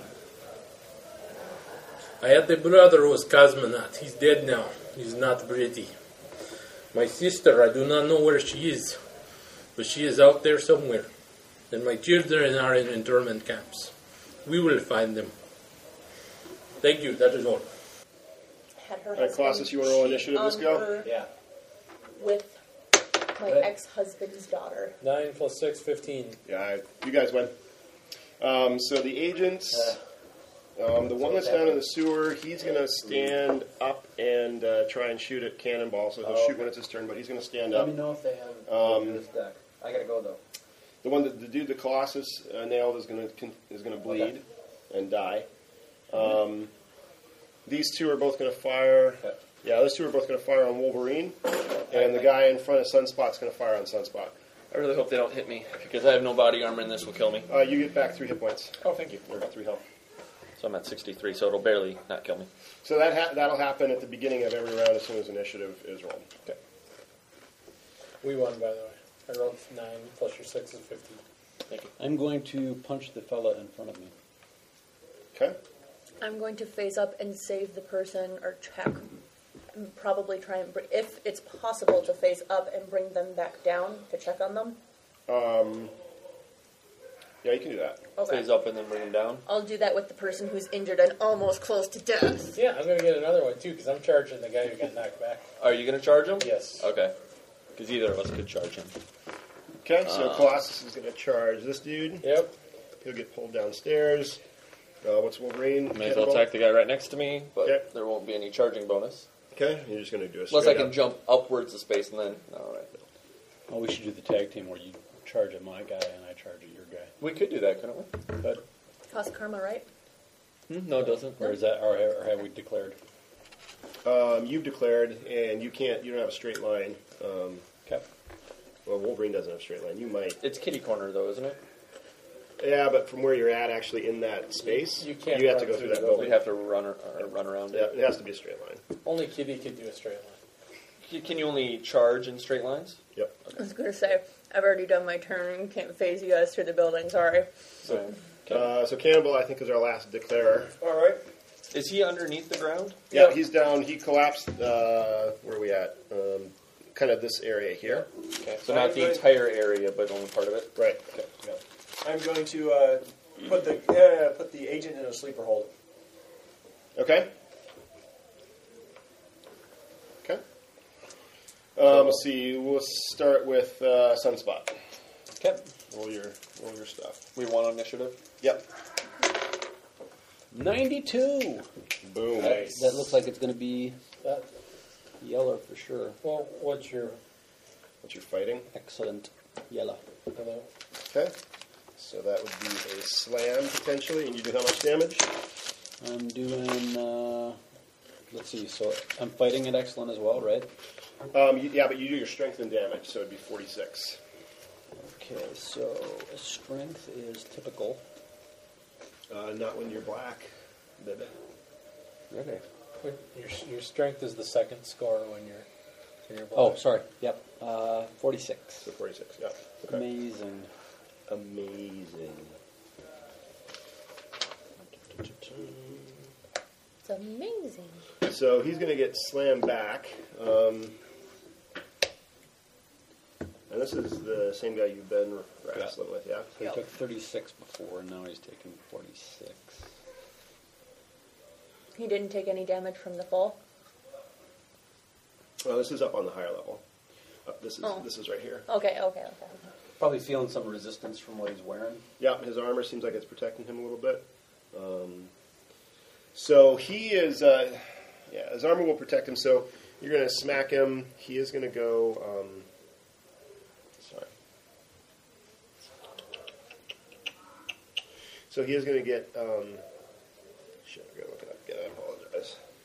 I had a brother who was cosmonaut. He's dead now. He's not pretty. My sister, I do not know where she is, but she is out there somewhere. And my children are in internment camps. We will find them. Thank you, that is all. Had her All right, Colossus, you wanna roll initiative? Let's on go. her Yeah. With my Right. ex-husband's daughter. nine plus six, fifteen. Yeah, I, you guys win. Um, so the agents, um, the one that's down in the sewer, he's going to stand up and uh, try and shoot at Cannonball. So he'll Oh. shoot when it's his turn, but he's going to stand Let up. me know if they have Um, this deck. I gotta go though. The one that the dude the Colossus uh, nailed is going to is going to bleed Okay. and die. Um, these two are both going to fire. Okay. Yeah, those two are both going to fire on Wolverine, and the guy in front of Sunspot's going to fire on Sunspot. I really hope they don't hit me, because I have no body armor and this will kill me. Uh, you get back three hit points, Oh, thank you. or three health. So I'm at sixty-three, so it'll barely not kill me. So that ha- that'll happen at the beginning of every round as soon as initiative is rolled. Okay. We won, by the way. I rolled nine plus your six is fifteen. Thank you. I'm going to punch the fella in front of me. Okay. I'm going to phase up and save the person or check. And probably try and bring, if it's possible to phase up and bring them back down to check on them. Um, yeah, you can do that. Okay. Phase up and then bring him down. I'll do that with the person who's injured and almost close to death. Yeah, I'm going to get another one, too, because I'm charging the guy who got knocked back. Are you going to charge him? Yes. Okay. Because either of us could charge him. Okay, so Uh. Colossus is going to charge this dude. Yep. He'll get pulled downstairs. Uh, what's Wolverine? May as well Cannonball? attack the guy right next to me, but Okay. there won't be any charging bonus. Okay, you're just going to do a Unless I straight can up. jump upwards of space and then... Alright. Oh, we should do the tag team where you charge at my guy and I charge at your guy. We could do that, couldn't we? But Cost karma, right? Hmm? No, it doesn't. or is that, or, or have we declared? Um, you've declared, and you can't. You don't have a straight line. Um, Okay. well, Wolverine doesn't have a straight line. You might. It's kitty corner, though, isn't it? Yeah, but from where you're at, actually in that space, You can't You have to run go through through the that building. We'd building. have to run or, or run around Yeah, it. it has to be a straight line. Only Kitty could do a straight line. C- Can you only charge in straight lines? Yep. I was going to say, I've already done my turn. Can't phase you guys through the building, sorry. So, Uh, so Cannonball, I think, is our last declarer. All right. is he underneath the ground? Yeah, he's down. He collapsed. Uh, where are we at? Um, kind of this area here. Okay. So not the entire area, but only part of it? Right. I'm going to uh, put the uh, put the agent in a sleeper hold. Okay. Okay. Um, let's see. We'll start with uh, Sunspot. Okay. Roll your roll your stuff. We won on initiative? Yep. ninety-two. Boom. Nice. That looks like it's going to be That, yellow for sure. well, what's your... What you're fighting? Excellent. Yellow. Hello? Okay. So that would be a slam potentially, and you do how much damage? I'm doing, uh, let's see, so I'm fighting at excellent as well, right? Um, you, yeah, but you do your strength and damage, so it'd be forty-six. Okay, so strength is typical. Uh, not when you're black. Baby. Okay. Your, your strength is the second score when you're... When you're Oh, black. sorry. Yep. Uh, forty-six. So forty-six. Yeah. Okay. Amazing. Amazing. It's amazing. So he's going to get slammed back. Um, and this is the same guy you've been wrestling with, yeah? So he took thirty-six before, and now he's taking forty-six. He didn't take any damage from the fall. Well, this is up on the higher level. Uh, this is Oh. this is right here. Okay, okay, okay. Probably feeling some resistance from what he's wearing. Yeah, his armor seems like it's protecting him a little bit. Um, so he is, uh, yeah, his armor will protect him. So you're going to smack him. He is going to go. Um, sorry. So he is going to get. Um, shit, I got to look it up again. I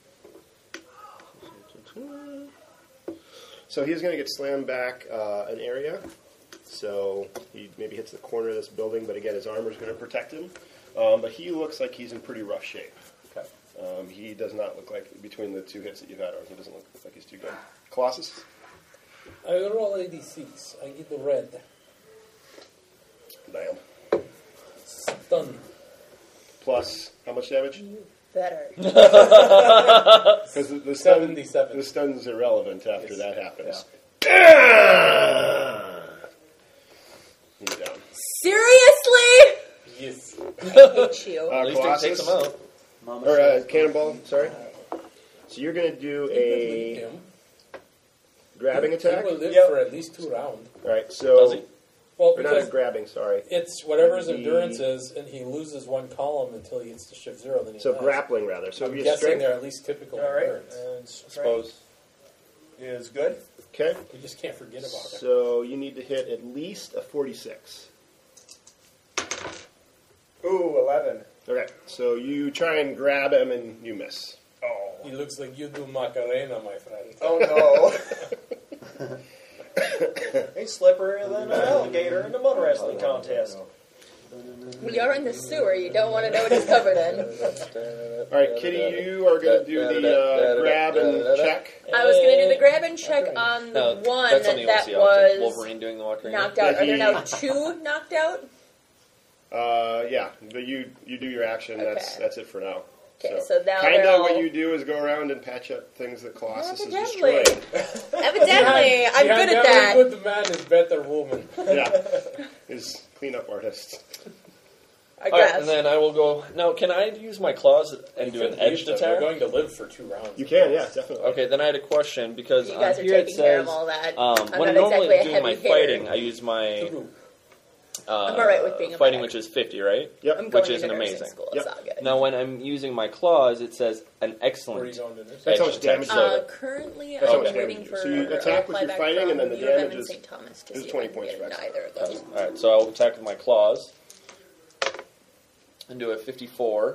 apologize. So he's going to get slammed back uh, an area. So he maybe hits the corner of this building, but again, his armor is going to protect him. Um, but he looks like he's in pretty rough shape. Okay. Um, he does not look like, between the two hits that you've had on, he doesn't look like he's too good. Colossus? I roll a d six. I get the red. Damn. Stun. Plus, how much damage? Better. Because the, the, stun, seventy-seven. the stun's irrelevant after Yes. that happens. He's down. Seriously? Yes. I hate you. Uh, At least it Colossus? takes them out. Mama Or uh, says- Cannonball, sorry. So you're going to do a Him. grabbing He attack? will live Yep. for at least two rounds. Alright, so... Does he? Well, Or not a because grabbing, sorry. it's whatever his The- endurance is, and he loses one column until he gets to shift zero. Then he So dies. grappling, rather. So I'm it'd be a guessing strength. they're at least typical All right. endurance. And Suppose. strength is good. Okay. We just can't forget about it. So you need to hit at least a forty-six. Ooh, eleven. Okay, so you try and grab him and you miss. Oh. He looks like you do Macarena, my friend. Oh no. He's slipperier than an alligator in a mud wrestling contest. Well, you're in the sewer. You don't want to know what he's covered in. All right, Kitty, you are going to do the uh, grab and check. I was going to do the grab and check on the No, one that's that, something else. Yeah, was Wolverine doing the Macarena. knocked out. Yeah, Are there he- now two knocked out? Uh, yeah, but you you do your action. That's Okay. that's it for now. Okay, so now kind they're of what all- you do is go around and patch up things that Colossus has Evidently. destroyed. Evidently, I'm Behind good at every that. good man is better woman. Yeah, his cleanup artist. I All right, guess. and then I will go. Now, can I use my claws and do You an can leave edged them. attack? They're going to live for two rounds. You can, yeah, definitely. Okay, then I had a question because you on guys are here it taking care of says all that. um, I'm when I not normally exactly a do heavy my hitter. fighting, I use my uh, I'm alright with being a fighting, medic. which is fifty, right? Yep. I'm going which is into an nursing amazing. school. Yep. It's all good. Now, when I'm using my claws, it says an Where are you excellent going to this? That's how edged much damage attack. you Uh, do. currently, That's how I'm much waiting damage you for do. So you a attack with reply your back fighting, from and then the U of M damage and is- Saint Thomas to is see if twenty I can points get for excellent. either of those. All right, so I'll attack with my claws and do a fifty-four.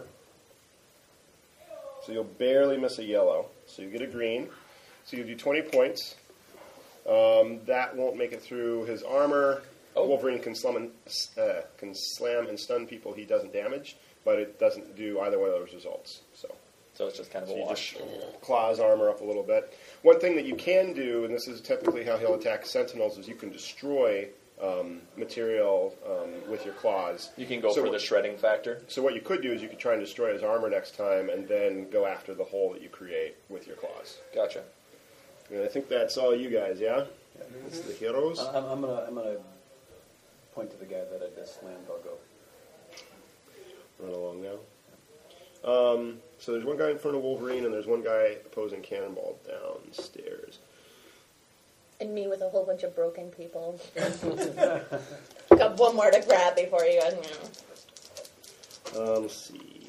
So you'll barely miss a yellow. So you get a green. So you do twenty points. Um, that won't make it through his armor. Oh. Wolverine can slam, and, uh, can slam and stun people he doesn't damage, but it doesn't do either one of those results. So, So it's just kind of so a you wash. just claw his armor up a little bit. One thing that you can do, and this is typically how he'll attack Sentinels, is you can destroy um, material um, with your claws. You can go So for what- the shredding factor. So what you could do is you could try and destroy his armor next time, and then go after the hole that you create with your claws. Gotcha. And I think that's all you guys, yeah? That's the heroes. I- I'm, I'm gonna I'm gonna point to the guy that I just slammed. I'll go. Run along now. Um, so there's one guy in front of Wolverine, and there's one guy opposing Cannonball downstairs. And me with a whole bunch of broken people. Got one more to grab before you guys know. Um, let's see.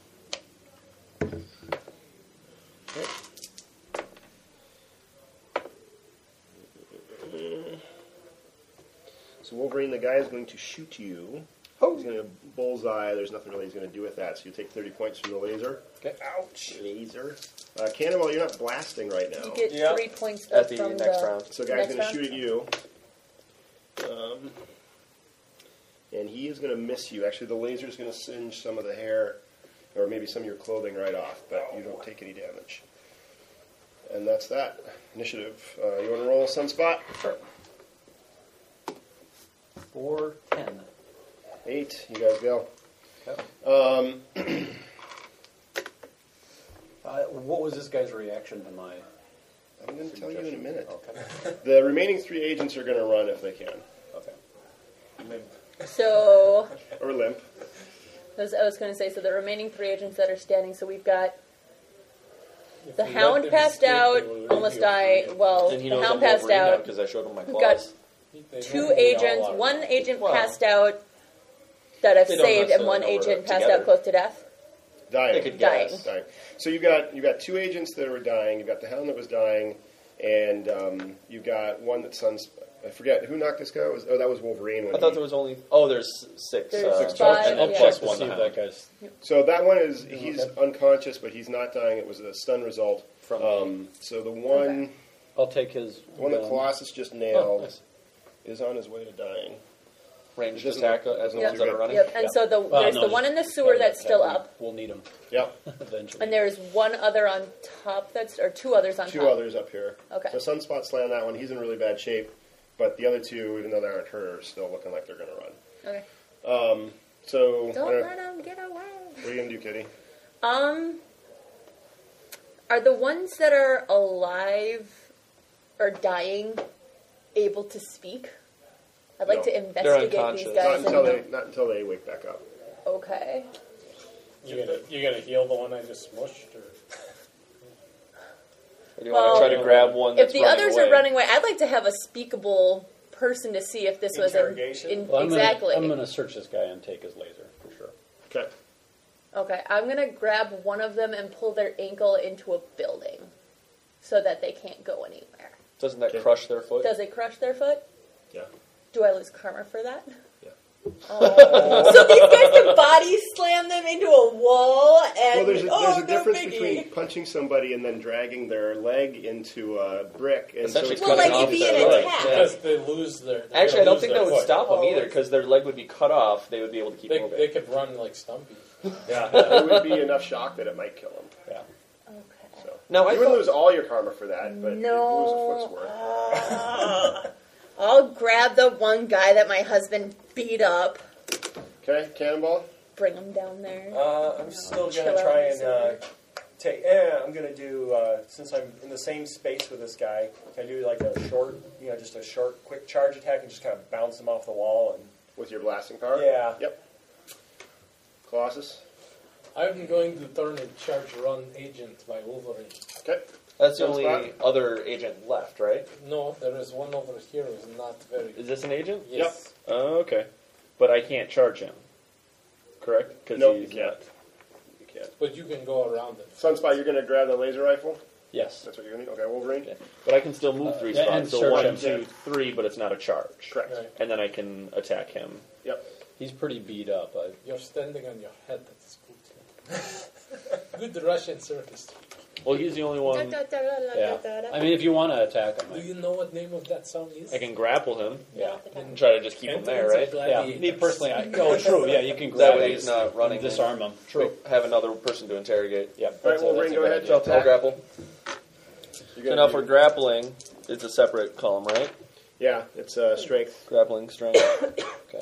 Okay. So Wolverine, the guy is going to shoot you. He's going to bullseye. There's nothing really he's going to do with that. So you take thirty points from the laser. Okay. Ouch. Laser. Uh, Cannonball, you're not blasting right now. You get Yeah. three points At the from next the round. So the guy's next going to round? shoot at you. Um, and he is going to miss you. Actually, the laser is going to singe some of the hair, or maybe some of your clothing right off, but you don't take any damage. And that's that. Initiative. Uh, you want to roll a sunspot? Sure. Four ten. Eight. You guys go. Okay. Um, Uh, what was this guy's reaction to my? I'm going to tell you in a minute. Okay. The remaining three agents are going to run if they can. Okay. So, Or limp. I was, I was going to say, so the remaining three agents that are standing, so we've got If The we hound let them passed escape, out, they will almost really died. feel- Well, And he the knows hound I'm passed Wolverine now out. because I showed him my We've claws. They Two know who we agents. all are. One agent Well, passed out that I've they don't saved, and necessarily one know we're agent passed together. out close to death. Dying. They could Dying. guess. Dying. So you've got you've got two agents that were dying. You've got the hound that was dying, and um, you've got one that suns. I forget who knocked this guy. It was oh, that was Wolverine. When I thought he- there was only. Oh, there's six. There's uh, six five, and then yeah. plus to one see to if hound. that guy's. So that one is he's unconscious, but he's not dying. It was a stun result. From Um, so the one I'll take his. the one that gun. Colossus just Oh, nailed nice. is on his way to dying. ranged Doesn't- attack as the Yep. ones that are running. Yep. And Yeah. so the Well, there's no, the just one in the sewer better that's than still that. up, We'll need him Yep. eventually. and there's one other on top that's or two others on Two top. others up here. Okay. So Sunspot slammed that one. He's in really bad shape, but the other two, even though they aren't hurt, are still looking like they're going to run. Okay. Um, so Don't I don't- let them get away. what are you going to do, Kitty? Um, are the ones that are alive or dying able to speak? I'd like No. to They're investigate these unconscious. Not guys. until and they not until they wake back up. okay. You gotta, you gotta heal the one I just smushed, or Or do you want Well, to try to grab one If that's the running others away? are running away, I'd like to have a speakable person to see if this was in, Interrogation? in Well, I'm exactly. Gonna, I'm going to search this guy and take his laser for sure. Okay. Okay, I'm gonna grab one of them and pull their ankle into a building, so that they can't go anywhere. Doesn't that Okay. crush their foot? Does it crush their foot? Yeah. Do I lose karma for that? Yeah. Oh. So these guys can body slam them into a wall and Well, there's a, oh, there's a no difference biggie. between punching somebody and then dragging their leg into a brick. And so Essentially it's Well, cutting like off it'd be their an leg. attack. Yeah. because they lose their. they're Actually, gonna I don't lose think their that would foot. stop them Oh, either it's- because their leg would be cut off. They would be able to keep They, moving. they could run like Stumpy. yeah, there would be enough shock that it might kill them. Yeah. Okay. So No, I you would thought- lose all your karma for that, but No. you lose a foot's worth. Ah. I'll grab the one guy that my husband beat up, Okay, cannonball. bring him down there. Uh, I'm still Chill gonna out try in and the uh, center. take. Yeah, I'm gonna do uh, since I'm in the same space with this guy. Can I do like a short, you know, just a short, quick charge attack and just kind of bounce him off the wall and With your blasting power? yeah. Yep. Colossus? I'm going to turn and charge run agent by Wolverine. Okay. That's the One only spot. other agent left, right? No, there is one over here who's not very. Is this an agent? Yes. Oh, okay. But I can't charge him. Correct? Because Nope, he's you can't. not. You can't. But you can go around it. Sunspot, you're going to grab the laser rifle? Yes. That's what you're going to do? Okay, Wolverine? Okay. But I can still move Uh, three yeah, and spots. So search one, him. two, three, but it's not a charge. Correct. Right. And then I can attack him. Yep. He's pretty beat up. I, You're standing on your head. That is good. Good Russian circus. Well, he's the only one. yeah. I mean, if you want to attack him, Do I, you know what name of that song is? I can grapple him yeah. and try to just keep him there, right? Yeah, me personally, I, oh, true. Yeah, you can grab That way him he's not running. and disarm him. True. Have another person to interrogate. Yeah. All right, that's a- Wolverine, that's a go good ahead. idea. I'll, I'll Attack. grapple. You're So gonna now do- for grappling, it's a separate column, right? Yeah, it's uh, strength. Grappling strength. Okay.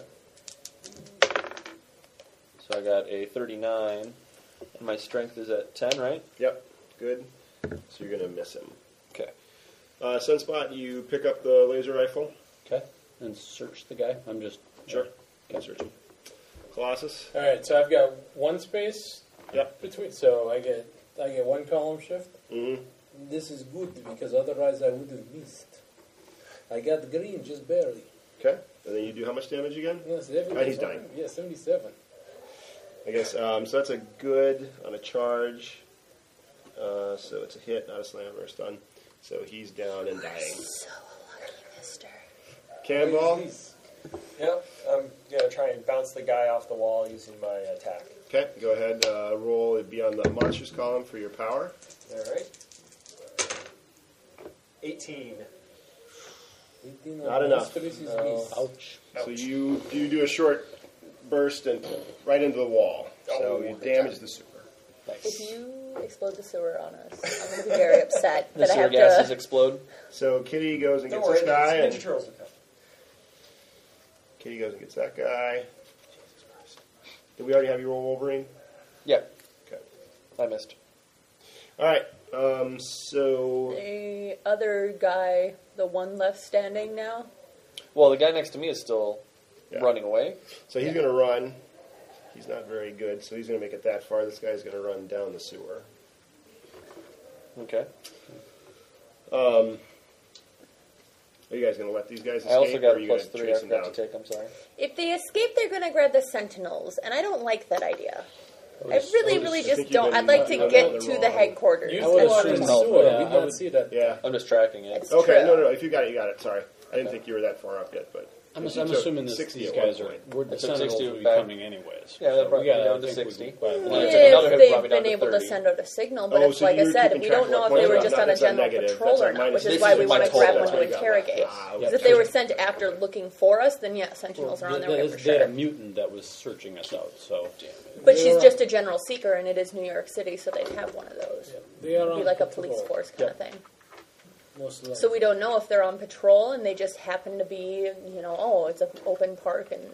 So I got a thirty-nine, and my strength is at ten, right? Yep, good. So you're going to miss him. Okay. Uh, Sunspot, you pick up the laser rifle. Okay. And search the guy. I'm just. Sure. Can search him. Colossus. All right, so I've got one space Yep. between. So I get I get one column shift. Mm-hmm. This is good because otherwise I would have missed. I got green just barely. Okay. And then you do how much damage again? No, seventy. Oh, he's dying. Yeah, seventy-seven. I guess. Um, so that's a good on a charge. Uh, so it's a hit, not a slam or a stun. So he's down and dying. So lucky, mister. Cannonball. Yep. I'm gonna try and bounce the guy off the wall using my attack. Okay, go ahead. Uh, roll. It'd be on the monsters column for your power. All right. eighteen. Not enough. No. Ouch. So you you do a short burst and right into the wall. So Oh, you good damage job. the sewer. If you explode the sewer on us, I'm going to be very upset The that I sewer have gases to. explode. So Kitty goes and Don't gets worry, this guy, Ninja and Turtles will come. Kitty goes and gets that guy. Did we already have you roll Wolverine? Yeah, Okay. I missed. All right. Um, so The other guy, the one left standing now. Well, the guy next to me is still Yeah. running away. so he's going to run. He's not very good, so he's going to make it that far. This guy's going to run down the sewer. Okay. Um, are you guys going to let these guys escape? I also or got are a you plus gonna three. chase I them forgot down? to take. I'm sorry. If they escape, they're going to grab the Sentinels, and I don't like that idea. I just- really, I would really just- I just think you've don't. been- I'd like to you've get been to wrong. the headquarters. You I would still are in assume the so, sewer. yeah, We I did not would- see that. Yeah. I'm just tracking it. It's Okay, true. no, no, no. If you got it, you got it. Sorry. I didn't think you were that far up yet, but I'm, you I'm took assuming this, sixty these at one guys are. point. We're, the I took Sentinels sixty will be back. coming anyways. Yeah, that So brought we me gotta down to think we sixty. can quite- And then I took another If hit, they've brought me down been to able to thirty. send out a signal, but Oh, if, so like you I were said, keeping we track don't of know what if they points were you're just on. on a That's not general negative. patrol That's or like not, minus which is six. why we This is want my to grab total. one to That's what I got. interrogate. Ah, Because okay. if they were sent after looking for us, then yeah, Sentinels are on their way Th- for They had a sure. mutant that was searching us out, so. But They she's are- just a general seeker, and it is New York City, so they'd have one of those. They are It'd be on like a patrol, police force kind of Yeah. thing. most likely. So we don't know if they're on patrol and they just happen to be, you know, oh, it's an open park and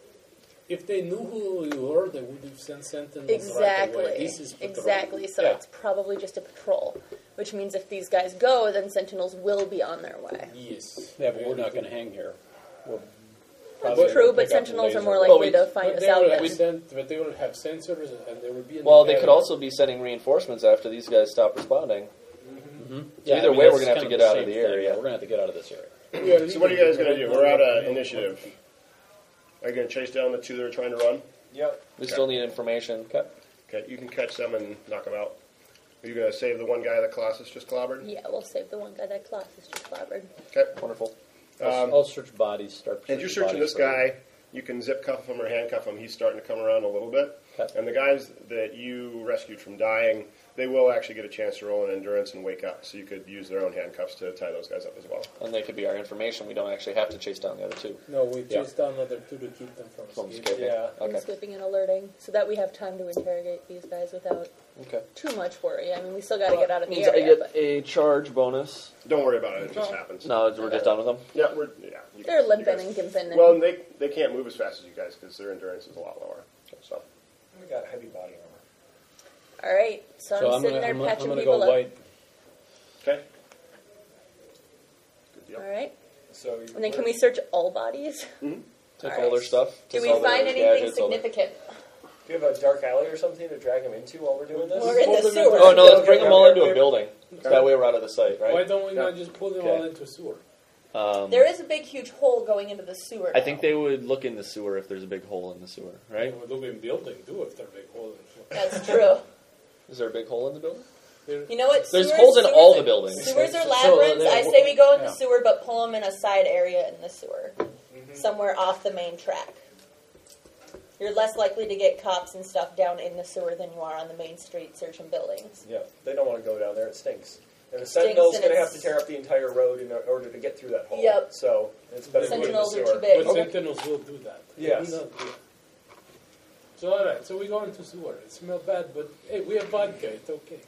If they knew who you were, they would have sent sentinels exactly, right away. This is patrol. exactly. So Yeah. it's probably just a patrol, which means if these guys go, then Sentinels will be on their way. Yes. Yeah, but we're not going to hang here. We're That's probably true, gonna but pick up the Sentinels are laser. more Well, likely we- to find But us they, out will then. have sent, but they will have sensors, and they will be in Well, the they could area. also be sending reinforcements after these guys stop responding. Yeah, either I mean, way, that's we're gonna have kind to of get the out of same the thing. area. Yeah, we're going to have to get out of this area. We are So what are you guys going to do? leaving. We're out of initiative. Are you going to chase down the two that are trying to run? Yep. We still need information. Okay, you can catch them and knock them out. Are you going to save the one guy that Colossus just clobbered? Yeah, we'll save the one guy that Colossus just clobbered. Okay. Wonderful. I'll, Um, I'll search bodies, start As you're searching searching bodies this for- guy, you can zip cuff him or handcuff him. He's starting to come around a little bit. Okay. And the guys that you rescued from dying, they will actually get a chance to roll an endurance and wake up. So you could use their own handcuffs to tie those guys up as well. And they could be our information. We don't actually have to chase down the other two. No, we Yeah. chased down another two to keep them from From escaping. escaping. Yeah. Okay. And sweeping and alerting, so that we have time to interrogate these guys without Okay. too much worry. I mean, we still got to get out of the Means I area, get but a charge bonus. Don't worry about it. It just happens. No, we're just done with them. Yeah, we're yeah. you- they're you limping guys- and gimping. And Well, they they can't move as fast as you guys because their endurance is a lot lower. So We got heavy body armor. all right, so, So I'm, I'm sitting going there I'm gonna, patching I'm gonna people go up. white. okay. Good deal. All right, So you, and then can we search all bodies? Take All all their right. stuff. Do take we all their find anything gadgets, all their- significant? do you have a dark alley or something to drag them into while we're doing this? We're in the Pull them sewer. into- Oh no! Let's bring Okay, them all okay, into a okay. building. So that way we're out of the sight, Why right? don't we not Yeah. just pull them Okay. all into a sewer? Um, There is a big, huge hole going into the sewer. I think now. they would look in the sewer if there's a big hole in the sewer, right? We're looking building too if they're big hole in the sewer. That's true. Is there a big hole in the building? You know what? There's Sewers- holes in sewers all are- the buildings. Sewers are So, labyrinths. uh, I say we go in the yeah. sewer, but pull them in a side area in the sewer, Mm-hmm. somewhere off the main track. You're less likely to get cops and stuff down in the sewer than you are on the main street searching buildings. Yeah, they don't want to go down there. It stinks. And the Stinks Sentinel's and going to have it's- to tear up the entire road in order to get through that hole. Yep. So it's better to put it in the Sentinels are sewer. too big. But sentinels will do that. Yes. No, yeah. So all right, so we go into sewer. It smells bad, but hey, we have vodka. It's okay.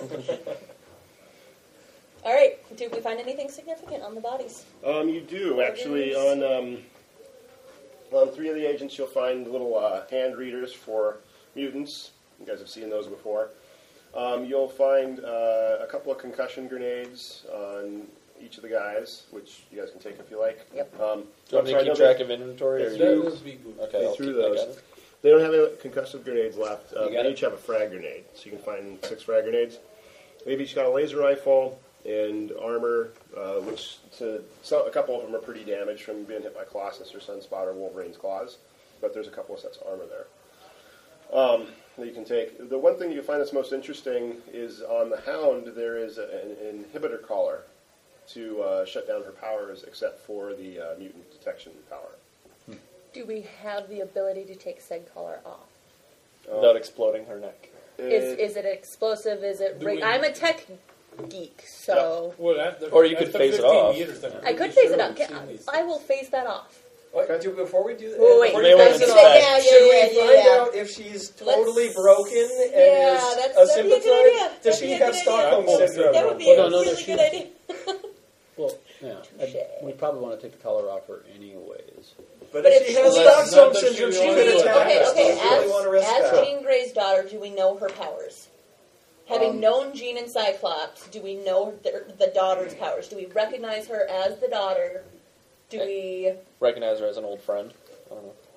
All right. Did we find anything significant on the bodies? Um, you do actually on um, on three of the agents. You'll find little uh, hand readers for mutants. You guys have seen those before. Um, you'll find uh, a couple of concussion grenades on each of the guys, which you guys can take if you like. Yep. Um, Do you want me I'm to keep sorry, track of inventory? Or Yes, you? That would be good. Okay, They I'll threw keep that those. guided. They don't have any concussive grenades left. Um, You got they it? each have a frag grenade, so you can find six frag grenades. They've each got a laser rifle and armor, uh, which to, so, a couple of them are pretty damaged from being hit by Colossus or Sunspot or Wolverine's claws, but there's a couple of sets of armor there. Um, that you can take. The one thing you find that's most interesting is on the Hound there is a, an inhibitor collar to uh, shut down her powers, except for the uh, mutant detection power. Do we have the ability to take said collar off? Without exploding her neck. Is is it explosive? Is it? Do Rig- we- I'm a tech geek, so Well, after, Or you could after phase it fifteen off. Years, I'm I pretty could phase sure it off. we've Can- seen these. I will phase that off. What, do, before we do that, Oh, wait. before You you may phase wanna it decide. off, Yeah, yeah, should yeah, we yeah, find yeah. out if she's totally Let's- broken and Yeah, is that's- a that'd be a good sympathize? idea. Does That'd she be a have good Stockholm idea. syndrome? That would be Oh, a no, no, really she- good idea. Well, yeah, I'd- Touche. we probably want to take the collar off her anyways. But, But if if she has she- Stockholm Not that she syndrome, she's really going to would. attack Okay, us. okay. Don't you really want to risk As, that? as Jean Grey's daughter, do we know her powers? Having Um, known Jean and Cyclops, do we know the, the daughter's powers? Do we recognize her as the daughter? Do we? Recognize her as an old friend. I don't know.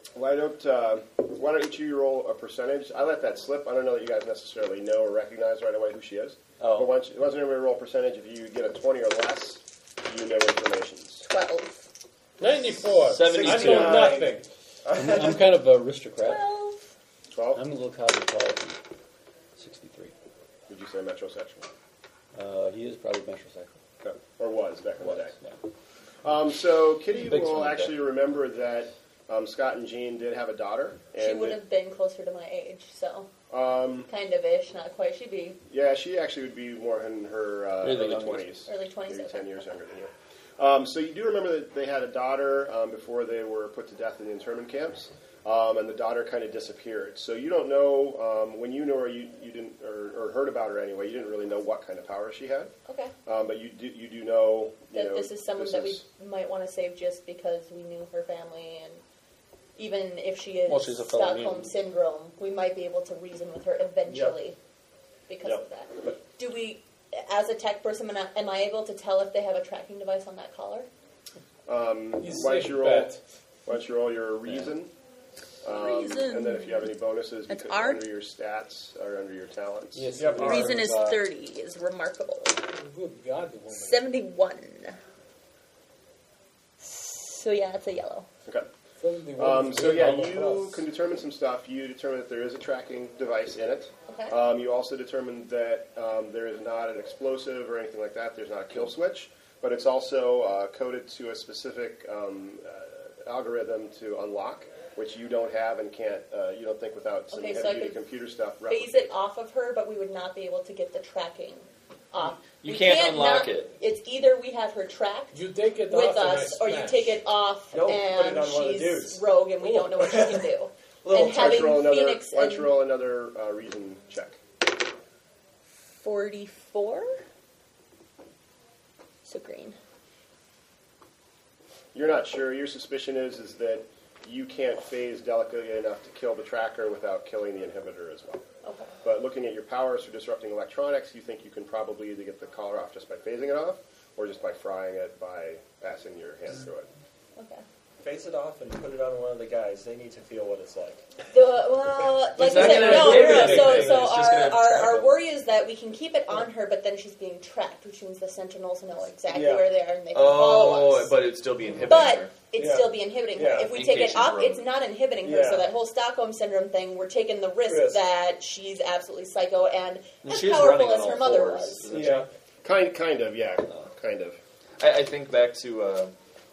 Why don't uh, Why don't each of you roll a percentage? I let that slip. I don't know that you guys necessarily know or recognize right away who she is. Oh. But why don't, you, why don't everybody roll a percentage? If you get a twenty or less, you know information. Twelve. ninety-four. seventy-two. I know nothing. I'm, I'm kind of a aristocrat. Twelve. Twelve. I'm a little cosmopolitan. sixty-three. Would you say metrosexual? Uh, he is probably metrosexual. Okay. Or was back in the Was, day. yeah. Um, so Kitty Big will swing actually remember that um, Scott and Jean did have a daughter. She And would have been closer to my age, so Um, kind of ish, not quite. She'd be yeah, she actually would be more in her uh, You're the early youngest. twenties. early twenties. Maybe okay. ten years younger than you. Um, so you do remember that they had a daughter um, before they were put to death in the internment camps, um, and the daughter kind of disappeared. So you don't know, um, when you know her, you, you didn't, or, or heard about her anyway, you didn't really know what kind of power she had. Okay. Um, but you do, you do know, you That know, this is someone this that is- we might want to save just because we knew her family, and even if she is Well, she's a fellow Stockholm mutant. syndrome, we might be able to reason with her eventually because Yep. of that. Do we, as a tech person, am I, am I able to tell if they have a tracking device on that collar? Um, He's why don't safe you roll? bet. Why don't you roll your reason? Um, Reason. And then if you have any bonuses, That's because art? under your stats or under your talents. Yes. Yep. Reason Reason Ours, is uh, thirty, is remarkable. Good God, the woman. seventy-one. So yeah, it's a yellow. Okay. seventy-one Um, is so good yeah, on the you cross. can determine some stuff. You determine that there is a tracking device in it. Okay. Um, you also determined that um, there is not an explosive or anything like that. There's not a kill switch, but it's also uh, coded to a specific um, uh, algorithm to unlock, which you don't have and can't. Uh, you don't think without some Okay, so I heavy-duty could computer stuff. Phase replicate. it off of her, but we would not be able to get the tracking off. You We can't unlock not- it. It's either we have her tracked You take it with off and I us, or you smash. take it off Nope, put it and on one of the she's dudes. rogue and we don't know what she can do. Little, and why don't having you roll another, Phoenix why don't you and roll another uh, reason check? forty-four. So green. You're not sure. Your suspicion is is that you can't phase delicately enough to kill the tracker without killing the inhibitor as well. Okay. But looking at your powers for disrupting electronics, you think you can probably either get the collar off just by phasing it off, or just by frying it by passing your hand through it. Okay. Face it off and put it on one of the guys. They need to feel what it's like. The, well, like It's I not said, gonna no, no, inhibit no. So, anything, so it's just our, gonna our, track our them. worry is that we can keep it on her, but then she's being tracked, which means the sentinels know exactly Yeah. where they are and they can follow Oh, us. but it'd still be inhibiting But her. it'd Yeah. still be inhibiting her. Yeah. If we In take case it she's off, rogue. it's not inhibiting her. Yeah. So that whole Stockholm syndrome thing, we're taking the risk Risk. that she's absolutely psycho and And as she's running powerful on as her all mother fours, was. isn't she? Yeah. Kind, kind of, yeah, kind of. I, I think back to uh,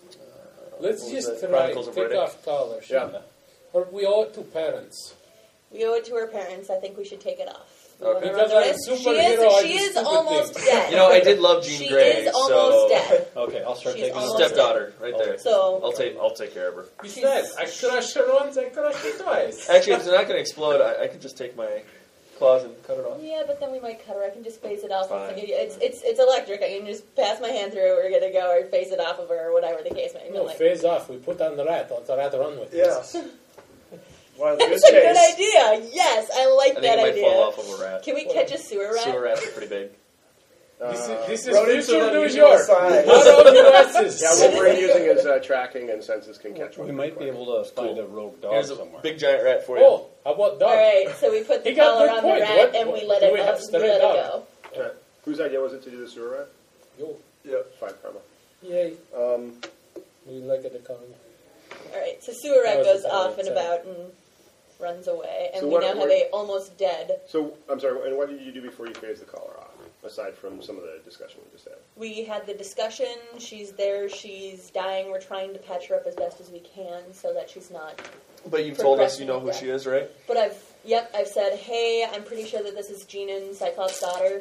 Let's What was just that? try. Chronicles of Take Riddick. off collar. Yeah. Or we owe it to parents. We owe it to her parents. I think we should take it off. We Okay. wanna run Because the I'm a risk. She superhero, I is, she do is stupid almost things. dead. you know, I did love Jean she Grey, is almost so dead. Okay, I'll start She's taking almost off. stepdaughter right there. So- I'll take I'll take care of her. Besides, I crushed her once, I crushed her twice. Actually, if it's not going to explode, I, I could just take my claws and cut it off. Yeah, but then we might cut her. I can just phase it off. Fine. It's it's it's electric. I can just pass my hand through. We're gonna go or phase it off of her or whatever the case may be. No, Like, phase off. We put on the rat. Let the rat run with Yes. us. One of the that's a good good chase. idea. Yes, I like I think that it might idea. fall off of a rat. Can we catch a sewer rat? Sewer rats are pretty big. This is, Uh, this is Rodents future are New unusual York. size. Not all U S's. yeah, Wolverine using his uh, tracking and senses can catch one. We might be able to find a rogue dog Here's a somewhere. big giant rat for you. Oh, how about dog? All right, so we put the He got collar good on the point. rat What- and we what- let do it we go. have We straight let it dog? go. Okay. Whose idea was it to do the sewer rat? Yo, Yep. Five karma. yay. Um, We like it, the color. All right, so sewer rat That was goes the off and color, about and runs away, and So we what- now have what- a almost dead. so, I'm sorry, and what did you do before you phased the collar off, aside from some of the discussion we just had? We had the discussion. She's there. She's dying. We're trying to patch her up as best as we can so that she's not. But you've told us you know who she is, right? But I've yep. I've said, hey, I'm pretty sure that this is Jean Cyclops' daughter.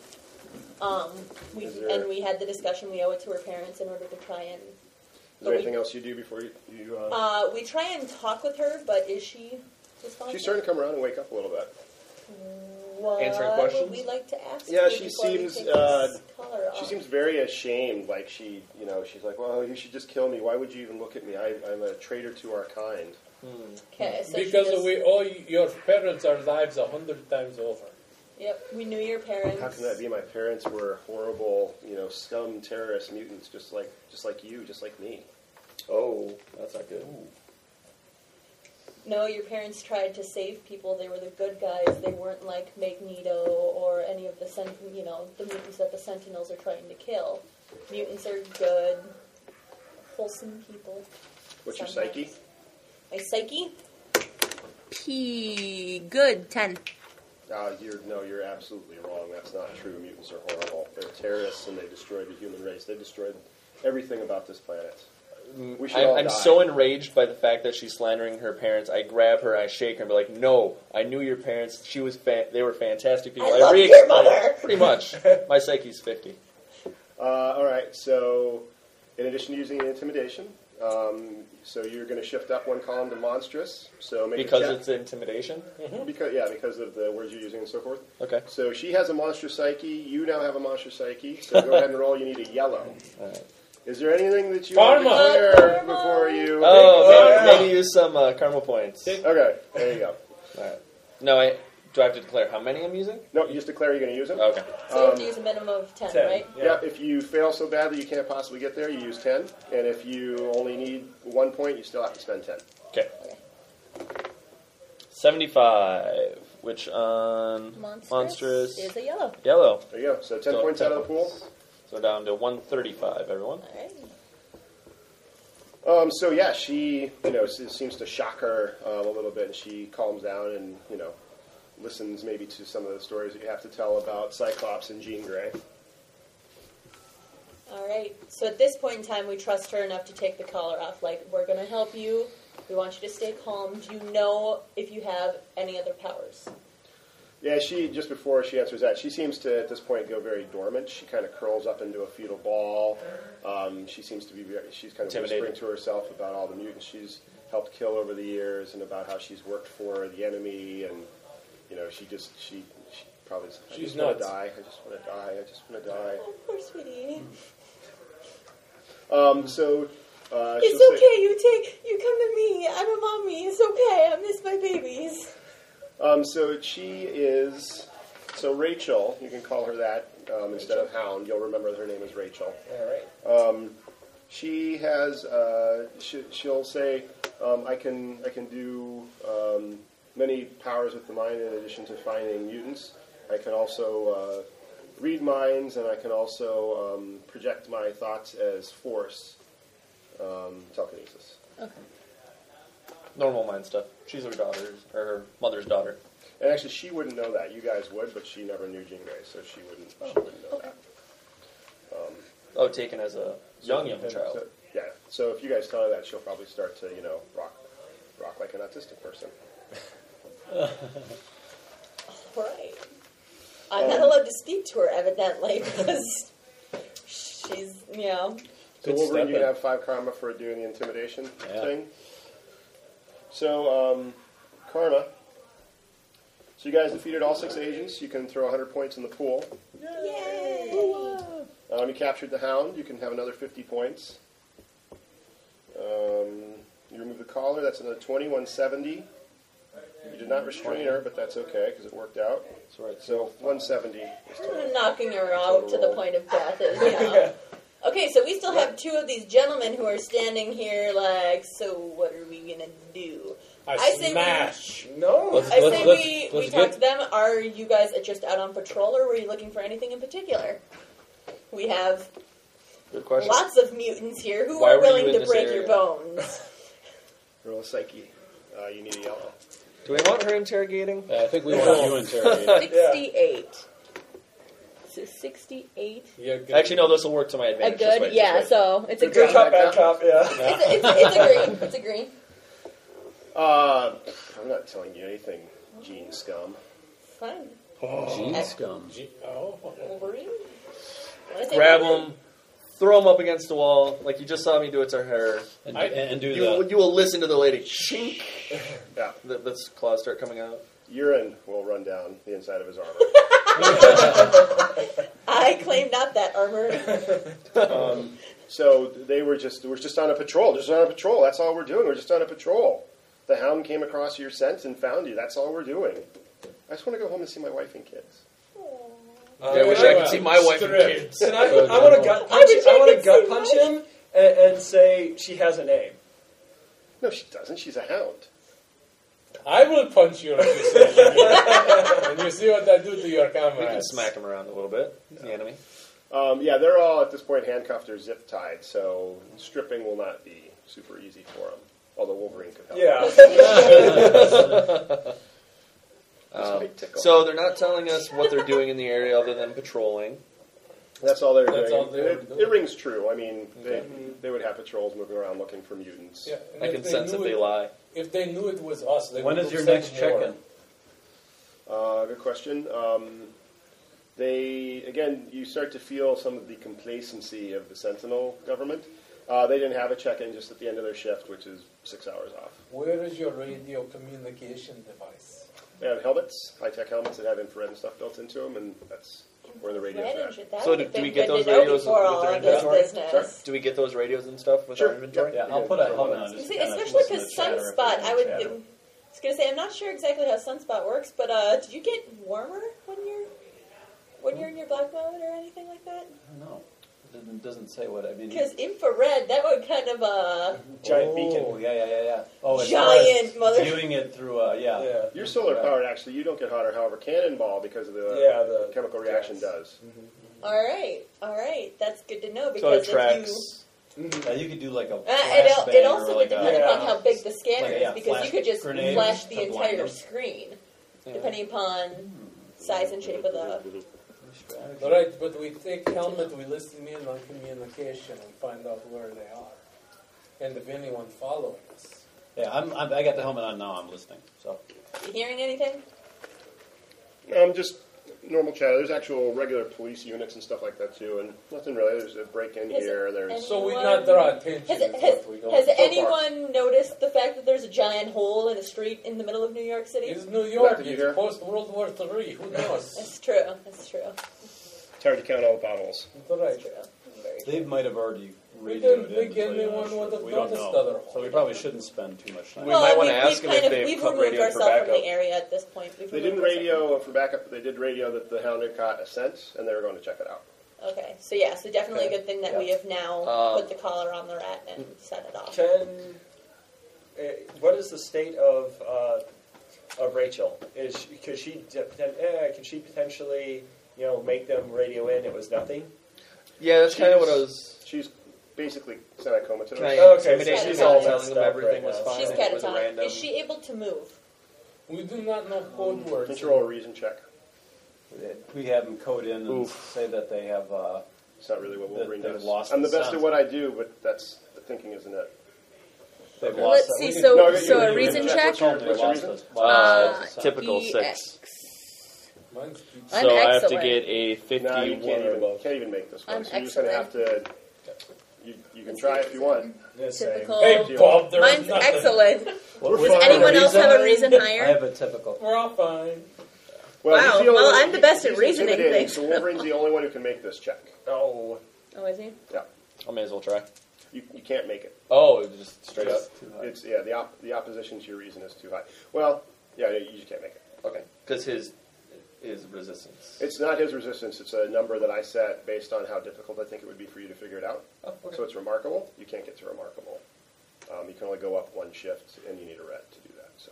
Um, we Is there- and we had the discussion. We owe it to her parents in order to try and. Is but there we- anything else you do before you... you uh... Uh, we try and talk with her, but is she responsive? She's starting to come around and wake up a little bit. What Answering would questions? we like to ask? Yeah, you she before we seems, take uh, this collar She off? seems very ashamed, like she, you know, she's like, well, you should just kill me. Why would you even look at me? I, I'm a traitor to our kind. Okay, so she Because just- we owe your parents our lives a hundred times over. Yep, we knew your parents. How can that be? My parents were horrible, you know, scum terrorist mutants, just like, just like you, just like me. Oh, that's not good. no, your parents tried to save people. They were the good guys. They weren't like Magneto or any of the sent- you know the mutants that the Sentinels are trying to kill. Mutants are good, wholesome people. What's your Sometimes. psyche? My psyche? P. Good. Ten. Uh, you're, no, you're absolutely wrong. That's not true. Mutants are horrible. They're terrorists, and they destroyed the human race. They destroyed everything about this planet. We should I'm, all I'm die. so enraged by the fact that she's slandering her parents. I grab her, I shake her, and be like, "No, I knew your parents. She was, fa- they were fantastic people. I love your re-explained- mother." Pretty much. My psyche's fifty. Uh, all right. So, in addition to using intimidation, um, so you're going to shift up one column to monstrous. So make Because a check. it's intimidation. Because yeah, because of the words you're using and so forth. Okay. So she has a monstrous psyche. You now have a monstrous psyche. So go ahead and roll. You need a yellow. All right. Is there anything that you Karma. want to declare before you? Oh, maybe, maybe use some uh, karma points. Okay, there you go. All right. No, I do. I have to declare how many I'm using. No, you just declare you're going to use them. Okay. So you have to use a minimum of ten, ten. right? Yeah. Yeah, if you fail so badly you can't possibly get there, you use ten. And if you only need one point, you still have to spend ten. Okay. Seventy-five, which on Monstrous, monstrous is a yellow. yellow. There you go. So ten So points ten out of the pool. points. So down to one thirty-five. Everyone. All right. Um, so yeah, she, you know, s- seems to shock her um, a little bit, and she calms down and, you know, listens maybe to some of the stories that you have to tell about Cyclops and Jean Grey. All right. So at this point in time, we trust her enough to take the collar off. Like, we're going to help you. We want you to stay calm. Do you know if you have any other powers? Yeah, she, just before she answers that, she seems to, at this point, go very dormant. She kind of curls up into a fetal ball. Um, she seems to be very, she's kind of Intimidated. whispering to herself about all the mutants she's helped kill over the years and about how she's worked for the enemy. And, you know, she just, she, she probably just, I She's just want to nuts. die. I just want to die. I just want to die. Oh, poor sweetie. Um, so, uh, It's she'll okay. say- You take. You come to me. I'm a mommy. It's okay. I miss my babies. Um, so she is, so Rachel, you can call her that um, instead of Hound. You'll remember that her name is Rachel. All right. Um, she has, uh, she, she'll say, um, I can, I can do um, many powers with the mind in addition to finding mutants. I can also uh, read minds, and I can also um, project my thoughts as force, um, telekinesis. Okay. Normal mind stuff. She's her daughter's or her mother's daughter. And actually, she wouldn't know that. You guys would, but she never knew Jean Grey, so she wouldn't. She wouldn't know that. Um, Oh, taken as a young young child. So, yeah. So if you guys tell her that, she'll probably start to, you know, rock, rock like an autistic person. All right. I'm not allowed to speak to her, evidently, because she's, you know. So Good Wolverine, you step can in. have five karma for doing the intimidation Yeah. thing. So, um, karma. So you guys defeated all six agents. You can throw one hundred points in the pool. Yay! Um, you captured the Hound. You can have another fifty points. Um, you remove the collar. That's another twenty, one seventy. You did not restrain her, but that's okay because it worked out. That's right. So one seventy is total. Knocking her out to the point of death is, you know. Okay, so we still have two of these gentlemen who are standing here like, so what are we going to do? I, I say we- smash. No. Let's- I let's- say let's- we, let's we get- talk to them. Are you guys just out on patrol, or were you looking for anything in particular? We have Good question. lots of mutants here who Why are were you willing in to this break area? your bones. Roll a psyche. Uh, you need a yellow. Do we want her interrogating? Yeah, I think we want you interrogated. sixty-eight. So sixty-eight. Yeah, good. Actually, no. This will work to my A advantage. good, This way, yeah, this way. so it's a Good green. cop, bad cop, yeah. It's a, it's, a, it's a green. It's a green. Uh, I'm not telling you anything, Gene Scum. Fine. Gene scum. Gee, oh. Wolverine? Wanna say Grab Wolverine? him, throw him up against the wall, like you just saw me do it to her. And, I- and do You, the... you will listen to the lady. Shink. Yeah. The, that's claws start coming out. Urine will run down the inside of his armor. I claim not that armor. um, so they were just we're just on a patrol. Just on a patrol. That's all we're doing. We're just on a patrol. The Hound came across your scent and found you. That's all we're doing. I just want to go home and see my wife and kids. Yeah, I wish I could see my wife and Strip. kids. And I, I want to gut punch, wish I I want to could gut see punch mine. him and, and say she has a name. No, she doesn't. She's a Hound. I will punch you, like you say. And you see what I do to your comrades. We can smack him around a little bit. He's the enemy. Um, yeah, they're all at this point handcuffed or zip tied, so stripping will not be super easy for them. Although Wolverine could help. Yeah. Um, so they're not telling us what they're doing in the area other than patrolling. That's all they're That's doing. all they're it, doing. it rings true. I mean, they, Okay. they would have patrols moving around looking for mutants. Yeah, and I if can they sense knew if they it- lie. If they knew it was us, they When would is have your said next more. check-in? Uh, good question. Um, they again, you start to feel some of the complacency of the Sentinel government. Uh, they didn't have a check-in just at the end of their shift, which is six hours off. Where is your radio communication device? They have helmets, high-tech helmets that have infrared and stuff built into them, and that's where the radio's Red at. and shit, that So would do- have do we been get good those to know radios before with all their of this inventory? business. Do we get those radios and stuff with Sure. our inventory? Yeah, I'll put a helmet on. just See, kinda especially listen because to chatter if Sunspot, there's I would. chatter. I was gonna say I'm not sure exactly how Sunspot works, but uh, did you get warmer when you're when you're in your black mode or anything like that? I don't know. It doesn't, doesn't say what I mean. Because infrared, that would kind of uh, Giant oh, beacon. yeah, yeah, yeah, yeah. Oh, as far giant as mother. viewing it through, uh, yeah. Yeah. You're solar powered, actually. You don't get hotter. However, Cannonball, because of the Yeah, the chemical reaction, gas. does. All right, all right, that's good to know So because it tracks. if you Yeah, you could do like a Uh, it, al- flashbang it also or would like depend a, Yeah. upon how big the scanner Like a, yeah, is, because you flash could just grenade flash the to blind entire them. screen, Yeah. depending upon size and shape of the. strategy. All right, but we take helmet, we listen in on communication and find out where they are. And if anyone following us. Yeah, I'm, I'm, I got the helmet on now. I'm listening. So You hearing anything? Um, just normal chatter. There's actual regular police units and stuff like that, too, and nothing really. There's a break-in Has here. There's any- So we Anyone- not draw attention Has, is has, what we go has so far. anyone noticed the fact that there's a giant hole in a street in the middle of New York City? It's New York, Did you it's hear? post World War Three. Who knows? That's true. That's true. It's hard to count all the potholes. It's all right. That's true. Very true. they might have already We radioed didn't in. think so you're not anyone sure. would have We don't noticed know. other So we probably shouldn't spend too much time. We well, might I wanna mean, ask we've them kind if of, they've we've put removed radio for ourselves from backup. the area at this point. We've They removed didn't ourselves. radio for backup, but they did radio that the Hound had caught a scent, and they were going to check it out. Okay, so yeah, so definitely Okay. a good thing that Yeah. we have now Um, put the collar on the rat and set it off. Can uh, what is the state of uh, of Rachel? Is she, could she de- poten- eh, can she potentially you know make them radio in? It was nothing. Yeah, that's kind of what I She's- was. She's basically semi-comatose. Can I Okay, so intimidate she's them all all, telling messed them up everything right was now. fine? She's and it was a catatonic. random. Is she able to move? We do not know code words. Can you roll a reason check? We have them code in and Oof. say that they have. Uh, It's not really what That Wolverine they've does. lost I'm the the best sense. at what I do, but that's the thinking, isn't it? they've Okay. lost Let's that- see, we can- so, No, you- so you- a you- reason you- check? what's your- They what's your lost reason? us. Uh, typical E six. X. Mine's I'm so I have to excellent. get a No, you fifty-one can't or even, above. can't even make this one. I'm so you're just going to have to. You, you can try if you want. Yeah, same. Typical. Hey, Bob, there Mine's was nothing. excellent. What- We're what- fine. Anyone else have a reason I higher? have a typical. We're all fine. Well, Wow, he's the only well, one- I'm the best at he's reasoning intimidating, things. So Wolverine's the only one who can make this check. Oh, Oh, is he? Yeah, I may as well try. you, you can't make it. Oh, just straight up. Too high. It's yeah, the op- the opposition to your reason is too high. Well, yeah, you just can't make it. Okay, because his is resistance. It's not his resistance. It's a number that I set based on how difficult I think it would be for you to figure it out. Oh, okay. So it's remarkable. You can't get to remarkable. Um, you can only go up one shift, and you need a ret to do that. So,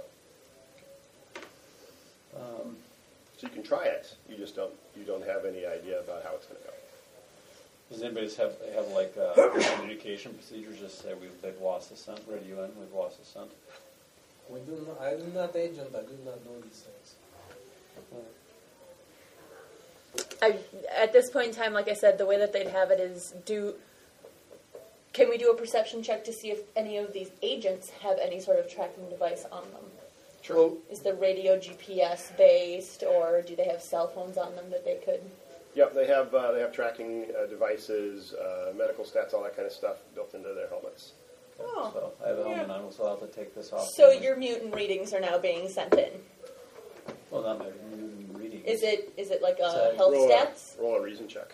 Um, so you can try it. You just don't. You don't have any idea about how it's going to go. does anybody have have like uh, communication procedures? Just say we've they've lost the scent. Radio in. We've lost the scent. We do not, I'm not agent, I do not know these things. I, at this point in time, like I said, the way that they'd have it is do. Can we do a perception check to see if any of these agents have any sort of tracking device on them? Sure. Is the radio G P S based, or do they have cell phones on them that they could? Yep, they have uh, they have tracking uh, devices, uh, medical stats, all that kind of stuff built into their helmets. Oh. So I have a helmet on, so I'll have to take this off. So your mutant readings are now being sent in. Well, not my mutant reading. Is it is it like a So health roll stats? A, roll a reason check.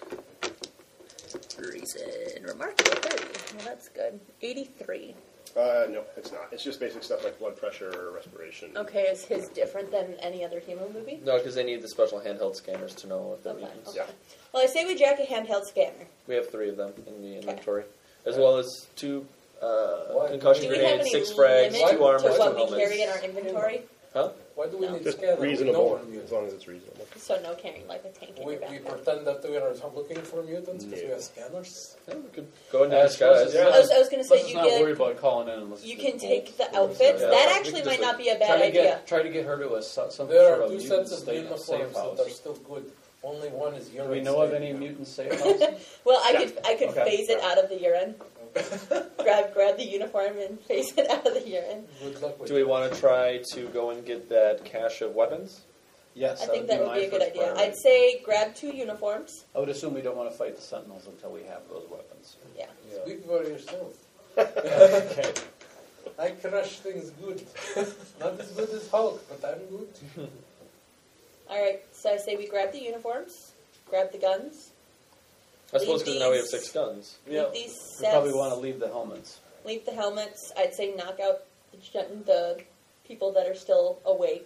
Reason remarkable thirty. Well, that's good. Eighty-three. Uh, no, it's not. It's just basic stuff like blood pressure or respiration. Okay, is his different than any other Timo movie? No, because they need the special handheld scanners to know if they're Okay. mutants. okay. Yeah. Well, I say we jack a handheld scanner. We have three of them in the inventory, as well as two uh, Why? concussion Do we have grenade, any six frags, limit two armors, to two what we helmets. carry in our inventory? Huh? Why do we No. need Just scanners? We know reasonable, we're as mutants. long as it's reasonable. So no carrying like a tank in We, your we backpack. pretend that we are looking for mutants because we Yeah. have scanners. Yeah, we could go into Uh, disguise. yeah. I was, I was going to say Let's you just not worry get about calling in. And let's you just can take the bolt- outfits. Yeah. That We actually can might just, not be a Try bad to idea. get try to get her to a so- some There sort are of two mutant sets of safe, uniforms safe house. that are still good. Only one is Do urine. we know of any mutant safe house? Well, I Yeah. could I could Okay. phase it out of the urine. grab grab the uniform and phase it out of the urine. Good luck with Do we it. want to try to go and get that cache of weapons? Yes, I think that would my be a good first idea. priority. I'd say grab two uniforms. I would assume we don't want to fight the Sentinels until we have those weapons. Yeah. Speak for yourself. Okay. I crush things good. Not as good as Hulk, but I'm good. All right. So I say we grab the uniforms, grab the guns, I suppose Leave because now we have these- six guns. Yeah. leave these sets. We probably want to leave the helmets. Leave the helmets. I'd say knock out the, gen- the people that are still awake.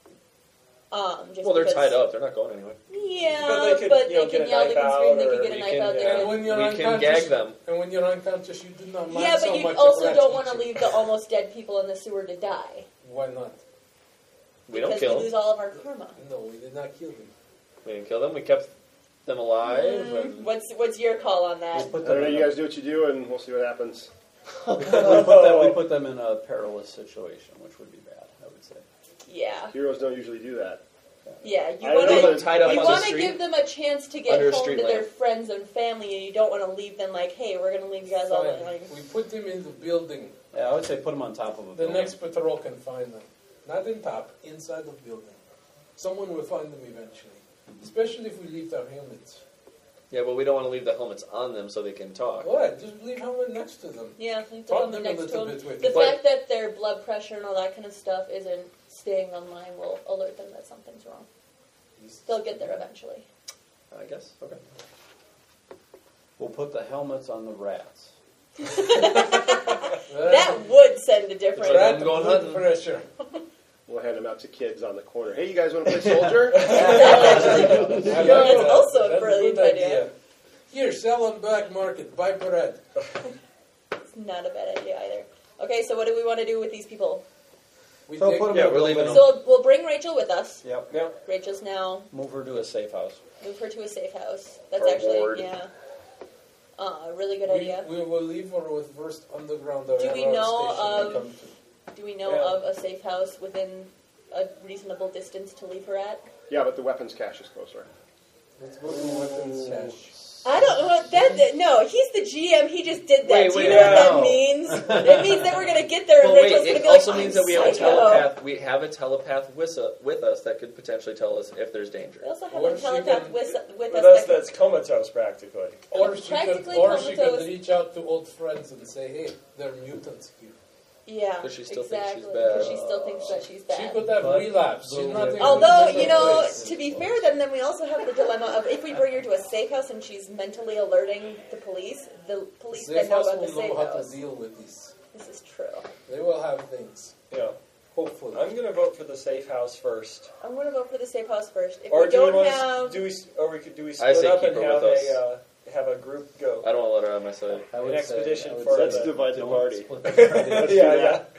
Um, just Well, they're because- tied up. They're not going anywhere. Yeah, But they could, but you know, they get can a yell, they knife can scream, out, they or can get a we knife can, out uh, there. And when you're We can unconscious, gag them. and when you're unconscious, you do not mind Yeah, so but you much also of don't want to ratchet. leave the almost dead people in the sewer to die. Why not? We don't because kill we lose them. all of our karma. No, we did not kill them. We didn't kill them. We kept them alive. Mm, And what's what's your call on that? We put I them don't know, in you a- guys do what you do, and we'll see what happens. we, put them, we put them in a perilous situation, which would be bad, I would say. Yeah, Heroes don't usually do that. yeah. You I want know to that tied up you on the want to street. give them a chance to get Under a home street to their lamp. friends and family, and you don't want to leave them like, hey, we're going to leave you guys all Fine. like, We put them in the building. Yeah, I would say put them on top of a The building. next patrol can find them. Not in top, inside the building. Someone will find them eventually. Especially if we leave our helmets. yeah, but we don't want to leave the helmets on them so they can talk. What? Just leave helmet next to them. yeah, leave the Talk helmet them a next to little them. bit with The it. fact that their blood pressure and all that kind of stuff isn't staying online will alert them that something's wrong. They'll get there eventually. I guess. Okay. We'll put the helmets on the rats. That would send a different. Right. Rat I'm going blood hunting. pressure. We'll hand them out to kids on the corner. Hey, you guys want to play soldier? That's I like also a That's brilliant good idea. Here, sell on black market. Buy bread. It's not a bad idea either. Okay, so what do we want to do with these people? We So take put 'em Yeah, in a we're leaving building. them. So we'll bring Rachel with us. Yep. Yeah. Rachel's now Move her to a safe house. move her to a safe house. That's Or actually ward. yeah, uh, a really good We, idea. we will leave her with first underground Do we railroad know station of- to come to. Do we know Yeah. of a safe house within a reasonable distance to leave her at? Yeah, but the weapons cache is closer. Let's go to weapons stash. I don't know what that. that- No, he's the G M. He just did that. Wait, Do wait, you know what no. that means? It means that we're gonna get there and Well, wait, Rachel's gonna it be like, also means "I'm that we have a psycho." telepath. We have a telepath with, uh, with us that could potentially tell us if there's danger. We also have Or a she telepath can- with, with With us. us, that that's comatose practically. Or she could, Practically or she could comatose. reach out to old friends and say, "Hey, there are mutants here." yeah, But she still thinks exactly. she's bad. Because she still thinks that she's bad. She could have But relapse. She's the not way- even Although, in the you know, place. to be fair, then then we also have the dilemma of if we bring her to a safe house and she's mentally alerting the police, the police Safe then know house about will the know safe how house. to deal with this. This is true. They will have things. Yeah. Hopefully. I'm going to vote for the safe house first. I'm going to vote for the safe house first. If Or we do we don't want have, to do we or we could do we I split say up keep and her have with us. a uh, have a group go? I don't want to let her on my side. I An would expedition say, I would for say Let's the- divide the don't party. split the party. Let's yeah, do yeah. that.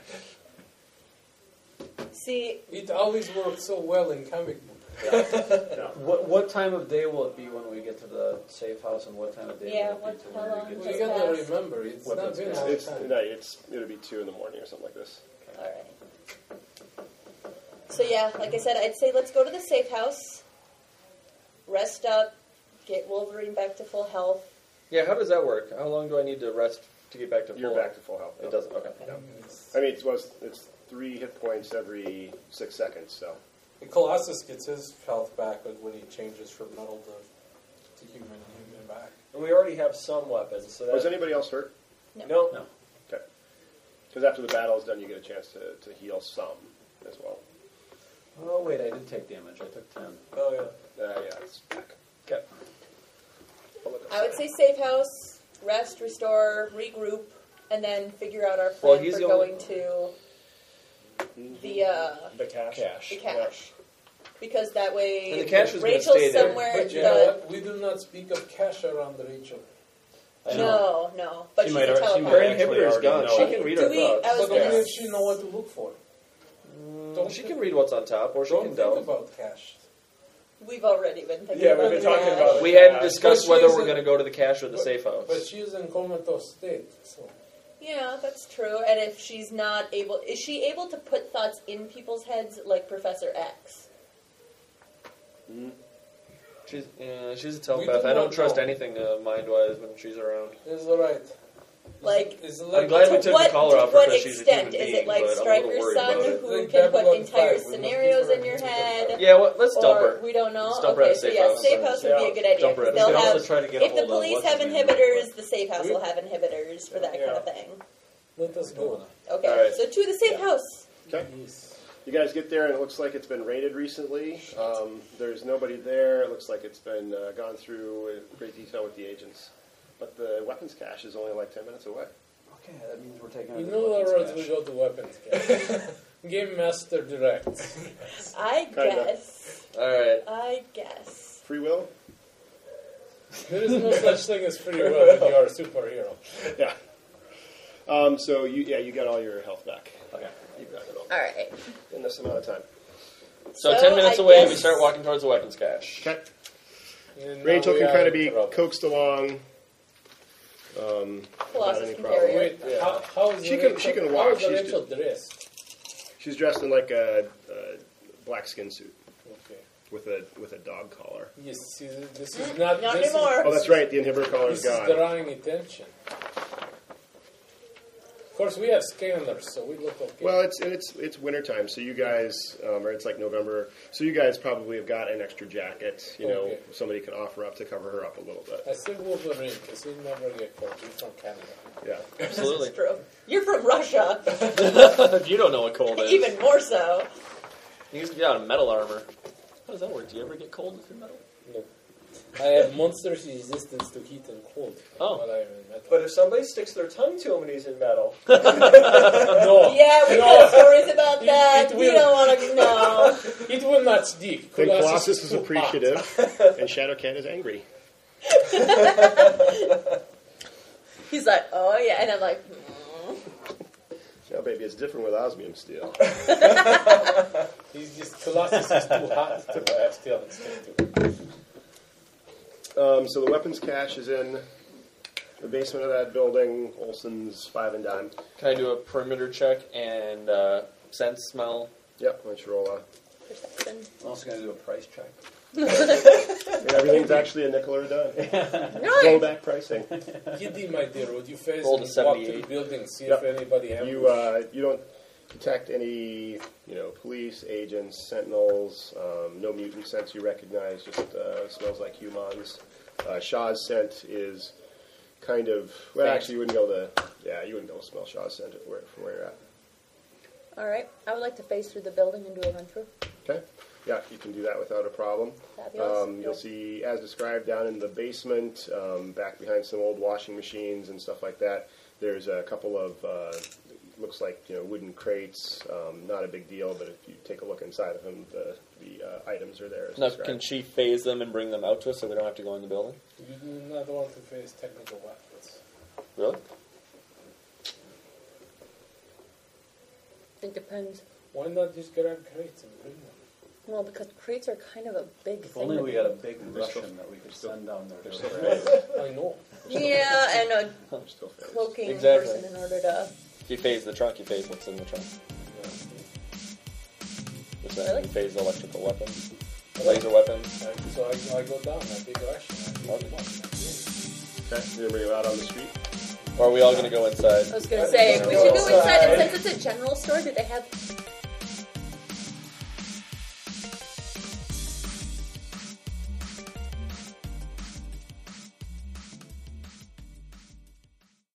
see, It always worked so well in comic book. What what time of day will it be when we get to the safe house, and what time of day Yeah, will what- it be how to long when we Well, get you to does gotta pass. remember, it's Weapons not been a cache. long It's, time. no, it's, it'll be two in the morning or something like this. all right. So yeah, like I said, I'd say let's go to the safe house, rest up, get Wolverine back to full health. Yeah, how does that work? How long do I need to rest to get back to full? You're back to full health. It doesn't. Okay. It's- I mean, it was, it's three hit points every six seconds, so. The Colossus gets his health back when he changes from metal to, to human, human back. And we already have some weapons, so Was that anybody else hurt? no. No. Okay. Because after the battle is done, you get a chance to, to heal some as well. Oh wait, I did take damage. I took ten. Oh yeah. Uh, yeah, it's back. Okay. I'll look I would say safe house, rest, restore, regroup, and then figure out our Well, plan he's for the going only- to the uh, The cash. Cash. the cache. Because that way, And the cache is gonna Rachel's stay there. somewhere. But you the, know what? We do not speak of cash around Rachel. I know. No, no. But She she's might a al- she telepath. might Her actually inhibitor's already gone. know She it. can read Do our we- thoughts. I was But gonna only s- if she know what to look for. Well, she can read what's on top, or she Don't can think delve. about cash. We've already been thinking Yeah, about we've been talking that. about it. We hadn't Yeah. discussed But whether she's we're a- going to go to the cache or the but- safe house. But she is in comatose state, so Yeah, that's true. And if she's not able, is she able to put thoughts in people's heads like Professor X? She's yeah, she's a We telepath. do I don't not trust know. anything uh, mind-wise when she's around. it's alright. Like, It's I'm like glad we to took what, the collar to off her what because she's a extent? human Is being, it like but I'm a little Striker's worried son about it. who Like can put Babylon entire five, we scenarios look in your different. head? Yeah, well, let's dump Or her. we don't know? Let's dump her Okay, at so safe yeah, house. safe house would be a good idea. Dump her at Because the they'll safe have, house. try to get a if the hold of police what's have his name. inhibitors, the safe house will have inhibitors for that kind Yeah. of thing. Let us go. Okay, All right. so to the safe house. Okay. Yes. You guys get there, and it looks like it's been raided recently. Um, there's nobody there. It looks like it's been uh, gone through in great detail with the agents. But the weapons cache is only like ten minutes away. Okay, that means we're taking. You her to know the weapons roads cache. we go to weapons cache. Game Master directs. I Kinda. guess. All right. I guess. Free will? There is no such thing as free will when you are a superhero. Yeah. Um, so you, yeah, you got all your health back. Okay. You got it all All right. in this amount of time. So, So, ten minutes I away, guess- we start walking towards the weapons cache. Okay. And now Rachel we can are kind of in be trouble. coaxed along. Um, without Colossus any can problem. carry her. Wait, Yeah. how, how is She the can- Rachel, she can how walk, is the she's Rachel dressed? She's dressed in like a, a black skin suit Okay. with a with a dog collar. Yes, see, this is not. Not this anymore. Is, Oh, that's right. The inhibitor collar This is is gone. drawing attention. Of course, we have scanners, so we look okay. Well, it's and it's it's wintertime, so you guys, um, or it's like November, so you guys probably have got an extra jacket. You know, Okay. somebody can offer up to cover her up a little bit. I say Wolverine because he never get cold. He's from Canada. Yeah. Absolutely. It's true. You're from Russia. If you don't know what cold is, Even more so. you can get out of metal armor. How does that work? Do you ever get cold if you're metal? No. I have monstrous resistance to heat and cold. Oh. While I'm in metal. But if somebody sticks their tongue to him and he's in metal, no. Yeah, we've No. heard stories about It- that. it We will- don't want to know. It will not stick. Then Colossus Colossus is too hot. appreciative, and Shadowcat is angry. He's like, oh yeah, and I'm like, mm. Yeah, baby, it's different with osmium steel. He's just Colossus is too hot to have steel and stick to. Um, so the weapons cache is in the basement of that building. Olson's five and dime. Can I do a perimeter check and uh, sense, smell? Yep, let's roll. Uh, Perception. I'm also going to do a price check. and everything's actually a nickel or a dime. Nice. Rollback pricing. Kitty, my dear, would you face Rolled and a walk to the seventy-eight. building, see Yep. if anybody ambushed? You uh, you don't detect any you know police agents, sentinels, um, no mutant scents you recognize. Just uh, smells like humans. Uh, Shaw's scent is kind of well, Faint. actually you wouldn't be able to. Yeah, you wouldn't be able to smell Shaw's scent at where, from where you're at. All right, I would like to phase through the building and do a run through. Okay. Yeah, you can do that without a problem. Fabulous. Um, you'll see, as described, down in the basement, um, back behind some old washing machines and stuff like that. There's a couple of uh, looks like you know wooden crates. Um, not a big deal, but if you take a look inside of them, the the uh, items are there. As Now, described. can she phase them and bring them out to us so we don't have to go in the building? You do not want to face technical weapons. Really? It depends. Why not just grab crates and bring them? Well, because crates are kind of a big If thing. only to we me. had a big They're still- Russian that we could still- send down there. they're to still raid. I know. Yeah, and a They're still phased. cloaking Exactly. person in order to. If you phase the trunk, you phase what's in the trunk. Which that Really? you phase the electrical weapons, laser weapons. And so I, I go down, a big Russian. I Okay. pick him up. Okay, you're gonna bring them out on the street. Or are we all going to go inside? I was gonna say we should go Go inside, and inside. since it's a general store, do they have